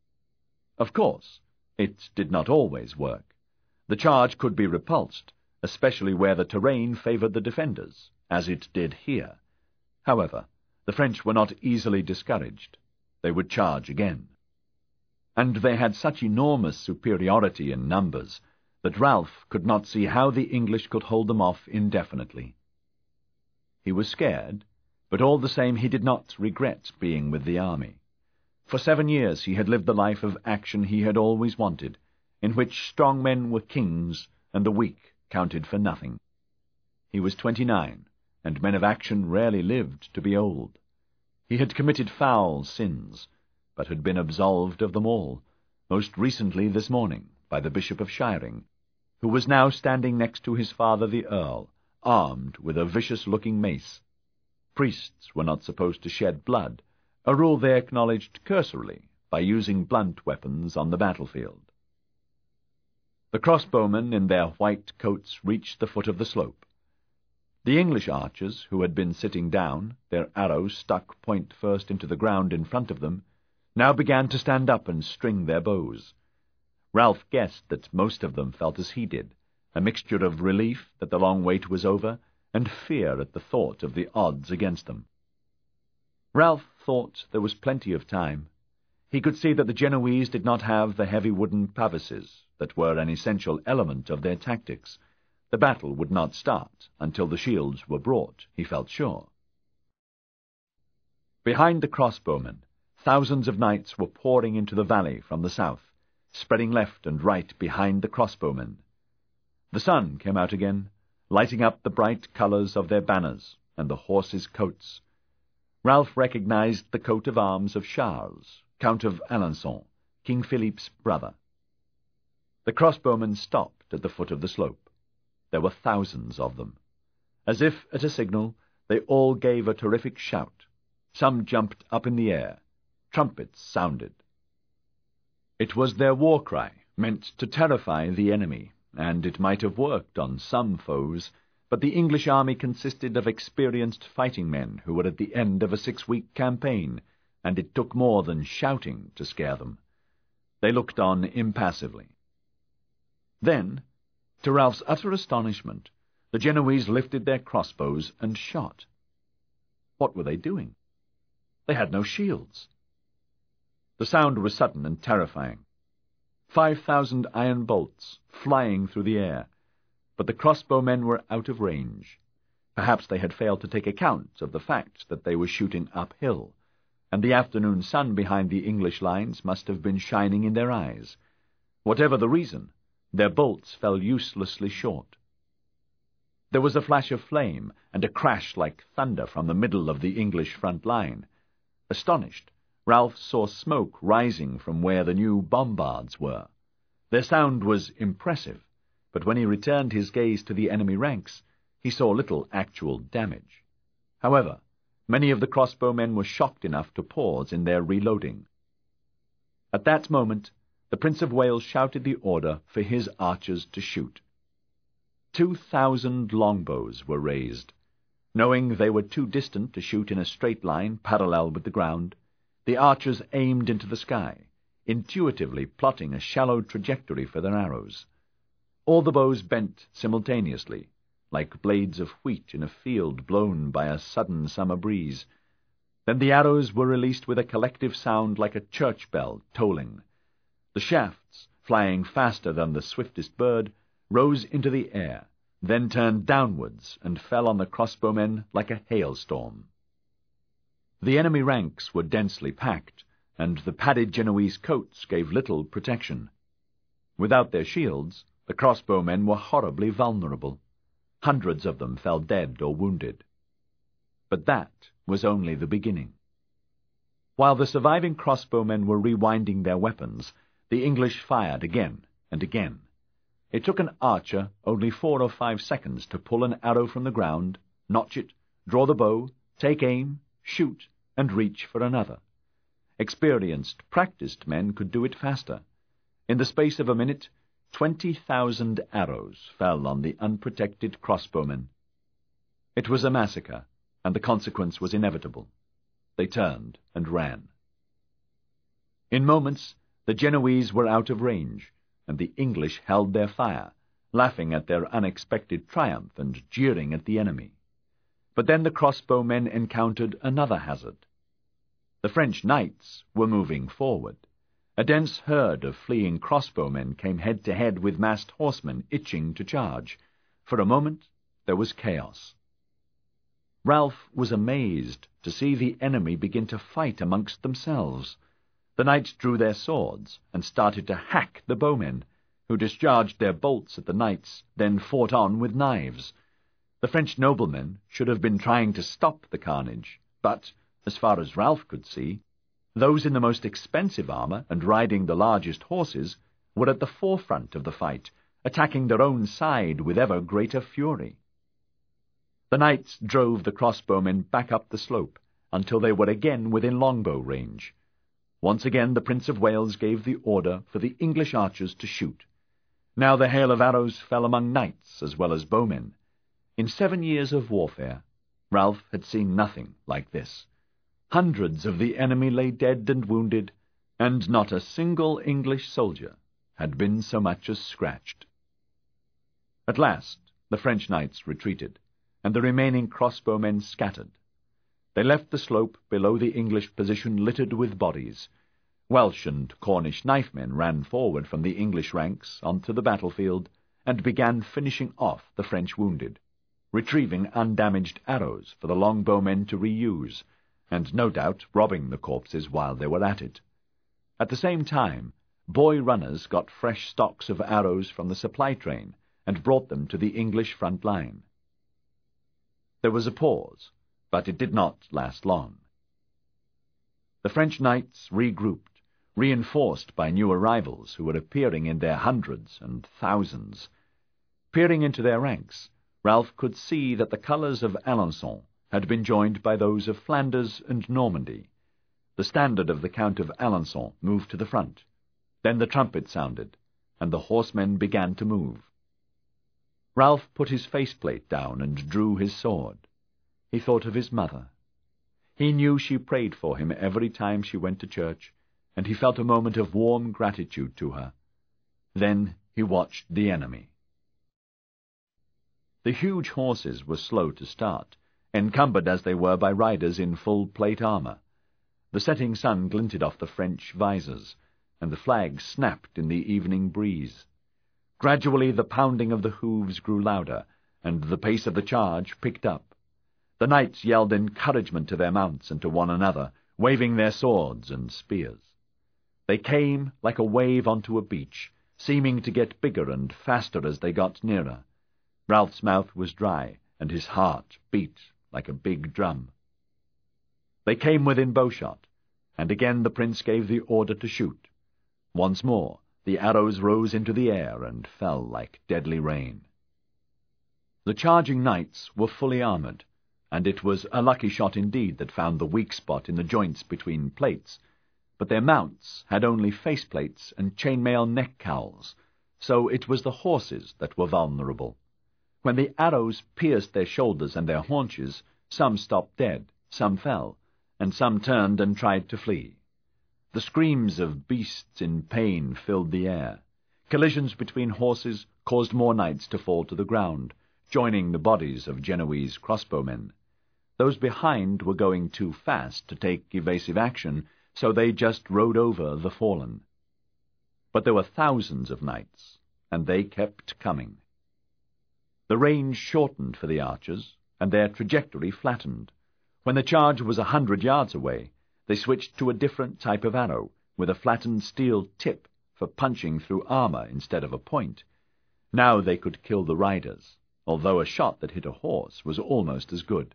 Of course, it did not always work. The charge could be repulsed, especially where the terrain favored the defenders, as it did here. However, the French were not easily discouraged. They would charge again. And they had such enormous superiority in numbers that Ralph could not see how the English could hold them off indefinitely. He was scared, but all the same he did not regret being with the army. For seven years he had lived the life of action he had always wanted, in which strong men were kings and the weak counted for nothing. He was twenty-nine, and men of action rarely lived to be old. He had committed foul sins, but had been absolved of them all, most recently this morning by the Bishop of Shiring, who was now standing next to his father the Earl, armed with a vicious-looking mace. Priests were not supposed to shed blood, a rule they acknowledged cursorily by using blunt weapons on the battlefield. The crossbowmen in their white coats reached the foot of the slope. The English archers, who had been sitting down, their arrows stuck point first into the ground in front of them, now began to stand up and string their bows. Ralph guessed that most of them felt as he did, a mixture of relief that the long wait was over and fear at the thought of the odds against them. Ralph thought there was plenty of time. He could see that the Genoese did not have the heavy wooden pavises that were an essential element of their tactics. The battle would not start until the shields were brought, he felt sure. Behind the crossbowmen, thousands of knights were pouring into the valley from the south, spreading left and right behind the crossbowmen. The sun came out again, lighting up the bright colours of their banners and the horses' coats. Ralph recognized the coat of arms of Charles, Count of Alençon, King Philippe's brother. The crossbowmen stopped at the foot of the slope. There were thousands of them. As if at a signal, they all gave a terrific shout. Some jumped up in the air. Trumpets sounded. It was their war cry, meant to terrify the enemy, and it might have worked on some foes, but the English army consisted of experienced fighting men who were at the end of a six-week campaign, and it took more than shouting to scare them. They looked on impassively. Then, to Ralph's utter astonishment, the Genoese lifted their crossbows and shot. What were they doing? They had no shields. The sound was sudden and terrifying. Five thousand iron bolts flying through the air, but the crossbowmen were out of range. Perhaps they had failed to take account of the fact that they were shooting uphill, and the afternoon sun behind the English lines must have been shining in their eyes. Whatever the reason, their bolts fell uselessly short. There was a flash of flame and a crash like thunder from the middle of the English front line. Astonished, Ralph saw smoke rising from where the new bombards were. Their sound was impressive, but when he returned his gaze to the enemy ranks, he saw little actual damage. However, many of the crossbowmen were shocked enough to pause in their reloading. At that moment, the Prince of Wales shouted the order for his archers to shoot. Two thousand longbows were raised. Knowing they were too distant to shoot in a straight line parallel with the ground, the archers aimed into the sky, intuitively plotting a shallow trajectory for their arrows. All the bows bent simultaneously, like blades of wheat in a field blown by a sudden summer breeze. Then the arrows were released with a collective sound like a church bell tolling. The shafts, flying faster than the swiftest bird, rose into the air, then turned downwards and fell on the crossbowmen like a hailstorm. The enemy ranks were densely packed, and the padded Genoese coats gave little protection. Without their shields, the crossbowmen were horribly vulnerable. Hundreds of them fell dead or wounded. But that was only the beginning. While the surviving crossbowmen were rewinding their weapons, the English fired again and again. It took an archer only four or five seconds to pull an arrow from the ground, notch it, draw the bow, take aim, shoot, and reach for another. Experienced, practiced men could do it faster. In the space of a minute, twenty thousand arrows fell on the unprotected crossbowmen. It was a massacre, and the consequence was inevitable. They turned and ran. In moments, the Genoese were out of range, and the English held their fire, laughing at their unexpected triumph and jeering at the enemy. But then the crossbowmen encountered another hazard. The French knights were moving forward. A dense herd of fleeing crossbowmen came head-to-head with massed horsemen itching to charge. For a moment, there was chaos. Ralph was amazed to see the enemy begin to fight amongst themselves. The knights drew their swords and started to hack the bowmen, who discharged their bolts at the knights, then fought on with knives. The French noblemen should have been trying to stop the carnage, but, as far as Ralph could see, those in the most expensive armour and riding the largest horses were at the forefront of the fight, attacking their own side with ever greater fury. The knights drove the crossbowmen back up the slope until they were again within longbow range. Once again the Prince of Wales gave the order for the English archers to shoot. Now the hail of arrows fell among knights as well as bowmen. In seven years of warfare, Ralph had seen nothing like this. Hundreds of the enemy lay dead and wounded, and not a single English soldier had been so much as scratched. At last the French knights retreated, and the remaining crossbowmen scattered. They left the slope below the English position littered with bodies. Welsh and Cornish knifemen ran forward from the English ranks onto the battlefield and began finishing off the French wounded, retrieving undamaged arrows for the longbowmen to reuse, and no doubt robbing the corpses while they were at it. At the same time, boy runners got fresh stocks of arrows from the supply train and brought them to the English front line. There was a pause, but it did not last long. The French knights regrouped, reinforced by new arrivals who were appearing in their hundreds and thousands. Peering into their ranks, Ralph could see that the colours of Alençon had been joined by those of Flanders and Normandy. The standard of the Count of Alençon moved to the front. Then the trumpet sounded, and the horsemen began to move. Ralph put his faceplate down and drew his sword. He thought of his mother. He knew she prayed for him every time she went to church, and he felt a moment of warm gratitude to her. Then he watched the enemy. The huge horses were slow to start, encumbered as they were by riders in full plate armour. The setting sun glinted off the French visors, and the flags snapped in the evening breeze. Gradually the pounding of the hoofs grew louder, and the pace of the charge picked up. The knights yelled encouragement to their mounts and to one another, waving their swords and spears. They came like a wave onto a beach, seeming to get bigger and faster as they got nearer. Ralph's mouth was dry, and his heart beat like a big drum. They came within bowshot, and again the prince gave the order to shoot. Once more the arrows rose into the air and fell like deadly rain. The charging knights were fully armoured, and it was a lucky shot indeed that found the weak spot in the joints between plates, but their mounts had only faceplates and chainmail neck cowls, so it was the horses that were vulnerable. When the arrows pierced their shoulders and their haunches, some stopped dead, some fell, and some turned and tried to flee. The screams of beasts in pain filled the air. Collisions between horses caused more knights to fall to the ground, joining the bodies of Genoese crossbowmen. Those behind were going too fast to take evasive action, so they just rode over the fallen. But there were thousands of knights, and they kept coming. The range shortened for the archers, and their trajectory flattened. When the charge was a hundred yards away, they switched to a different type of arrow, with a flattened steel tip for punching through armour instead of a point. Now they could kill the riders, although a shot that hit a horse was almost as good.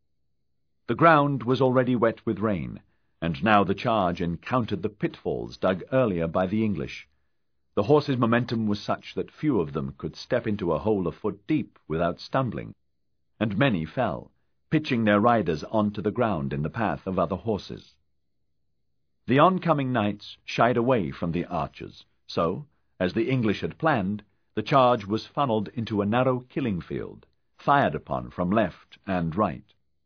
The ground was already wet with rain, and now the charge encountered the pitfalls dug earlier by the English. The horses' momentum was such that few of them could step into a hole a foot deep without stumbling, and many fell, pitching their riders onto the ground in the path of other horses. The oncoming knights shied away from the archers, so, as the English had planned, the charge was funneled into a narrow killing field, fired upon from left and right.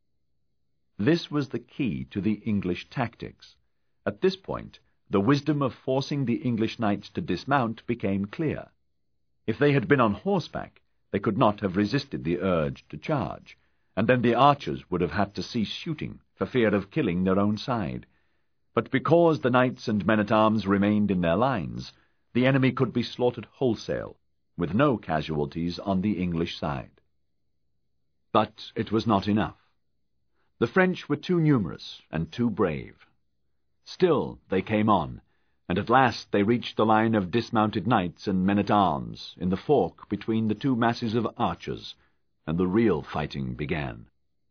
This was the key to the English tactics. At this point, the wisdom of forcing the English knights to dismount became clear. If they had been on horseback, they could not have resisted the urge to charge, and then the archers would have had to cease shooting for fear of killing their own side. But because the knights and men-at-arms remained in their lines, the enemy could be slaughtered wholesale, with no casualties on the English side. But it was not enough. The French were too numerous and too brave. Still they came on, and at last they reached the line of dismounted knights and men-at-arms in the fork between the two masses of archers, and the real fighting began.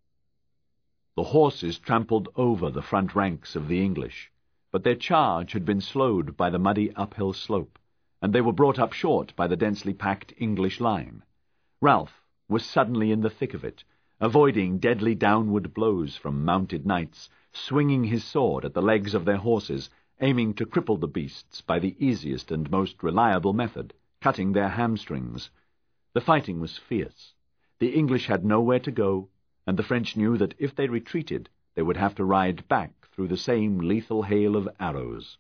The horses trampled over the front ranks of the English, but their charge had been slowed by the muddy uphill slope, and they were brought up short by the densely packed English line. Ralph was suddenly in the thick of it, avoiding deadly downward blows from mounted knights, swinging his sword at the legs of their horses, aiming to cripple the beasts by the easiest and most reliable method, cutting their hamstrings. The fighting was fierce. The English had nowhere to go, and the French knew that if they retreated, they would have to ride back through the same lethal hail of arrows.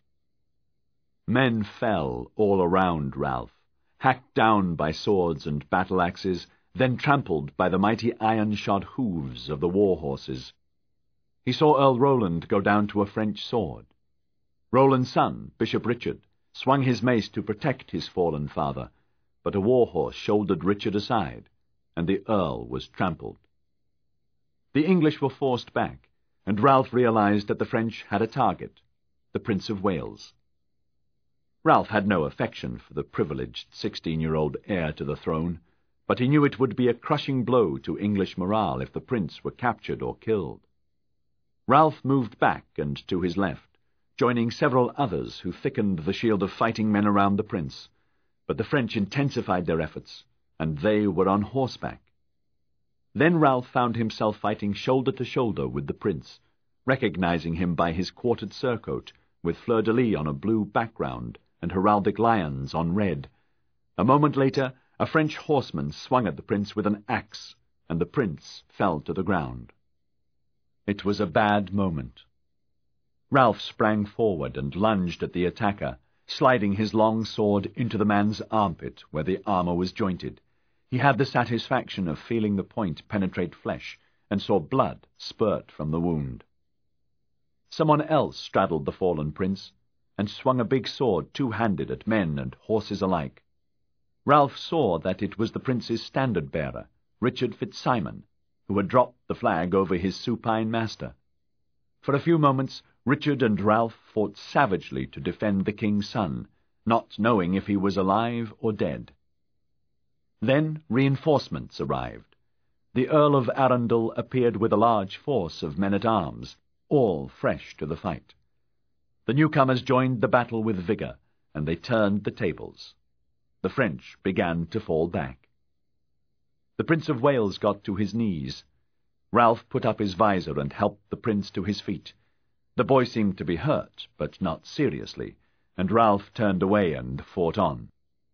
Men fell all around Ralph, hacked down by swords and battle-axes, then trampled by the mighty iron-shod hoofs of the war-horses. He saw Earl Roland go down to a French sword. Roland's son, Bishop Richard, swung his mace to protect his fallen father, but a war-horse shouldered Richard aside, and the Earl was trampled. The English were forced back, and Ralph realized that the French had a target, the Prince of Wales. Ralph had no affection for the privileged sixteen-year-old heir to the throne, but he knew it would be a crushing blow to English morale if the prince were captured or killed. Ralph moved back and to his left, joining several others who thickened the shield of fighting men around the prince, but the French intensified their efforts, and they were on horseback. Then Ralph found himself fighting shoulder to shoulder with the prince, recognizing him by his quartered surcoat, with fleur-de-lis on a blue background and heraldic lions on red. A moment later, a French horseman swung at the prince with an axe, and the prince fell to the ground. It was a bad moment. Ralph sprang forward and lunged at the attacker, sliding his long sword into the man's armpit where the armor was jointed. He had the satisfaction of feeling the point penetrate flesh, and saw blood spurt from the wound. Someone else straddled the fallen prince, and swung a big sword two-handed at men and horses alike. Ralph saw that it was the prince's standard-bearer, Richard Fitzsimon, who had dropped the flag over his supine master. For a few moments, Richard and Ralph fought savagely to defend the king's son, not knowing if he was alive or dead. Then reinforcements arrived. The Earl of Arundel appeared with a large force of men-at-arms, all fresh to the fight. The newcomers joined the battle with vigor, and they turned the tables. The French began to fall back. The Prince of Wales got to his knees. Ralph put up his visor and helped the prince to his feet. The boy seemed to be hurt, but not seriously, and Ralph turned away and fought on.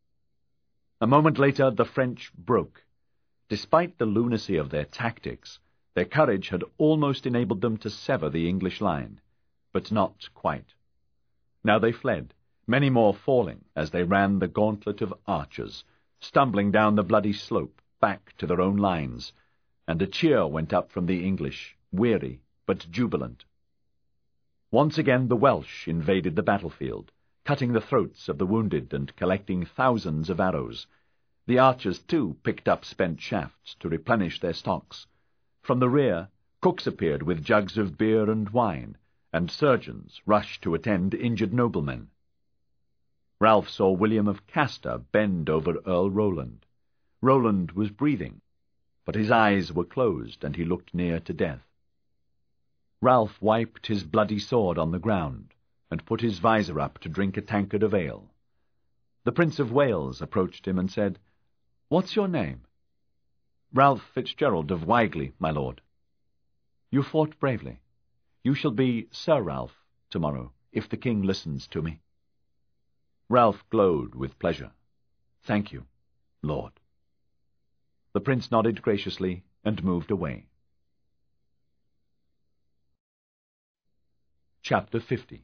A moment later the French broke. Despite the lunacy of their tactics, their courage had almost enabled them to sever the English line, but not quite. Now they fled, many more falling as they ran the gauntlet of archers, stumbling down the bloody slope back to their own lines, and a cheer went up from the English, weary but jubilant. Once again the Welsh invaded the battlefield, cutting the throats of the wounded and collecting thousands of arrows. The archers, too, picked up spent shafts to replenish their stocks. From the rear, cooks appeared with jugs of beer and wine, and surgeons rushed to attend injured noblemen. Ralph saw William of Castor bend over Earl Roland. Roland was breathing, but his eyes were closed, and he looked near to death. Ralph wiped his bloody sword on the ground, and put his visor up to drink a tankard of ale. The Prince of Wales approached him and said, "What's your name?" "Ralph Fitzgerald of Wigley, my lord." "You fought bravely. You shall be Sir Ralph tomorrow, if the king listens to me." Ralph glowed with pleasure. "Thank you, lord." The prince nodded graciously and moved away. Chapter fifty.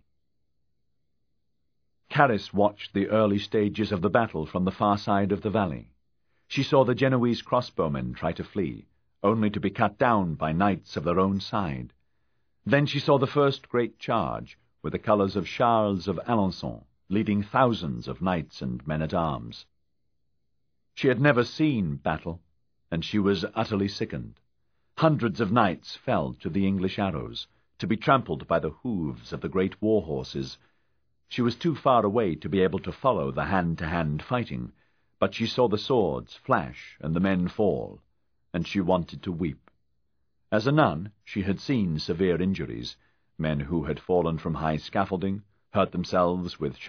Caris watched the early stages of the battle from the far side of the valley. She saw the Genoese crossbowmen try to flee, only to be cut down by knights of their own side. Then she saw the first great charge, with the colours of Charles of Alençon, leading thousands of knights and men-at-arms. She had never seen battle, and she was utterly sickened. Hundreds of knights fell to the English arrows, to be trampled by the hooves of the great war horses. She was too far away to be able to follow the hand-to-hand fighting, but she saw the swords flash and the men fall, and she wanted to weep. As a nun, she had seen severe injuries, men who had fallen from high scaffolding, hurt themselves with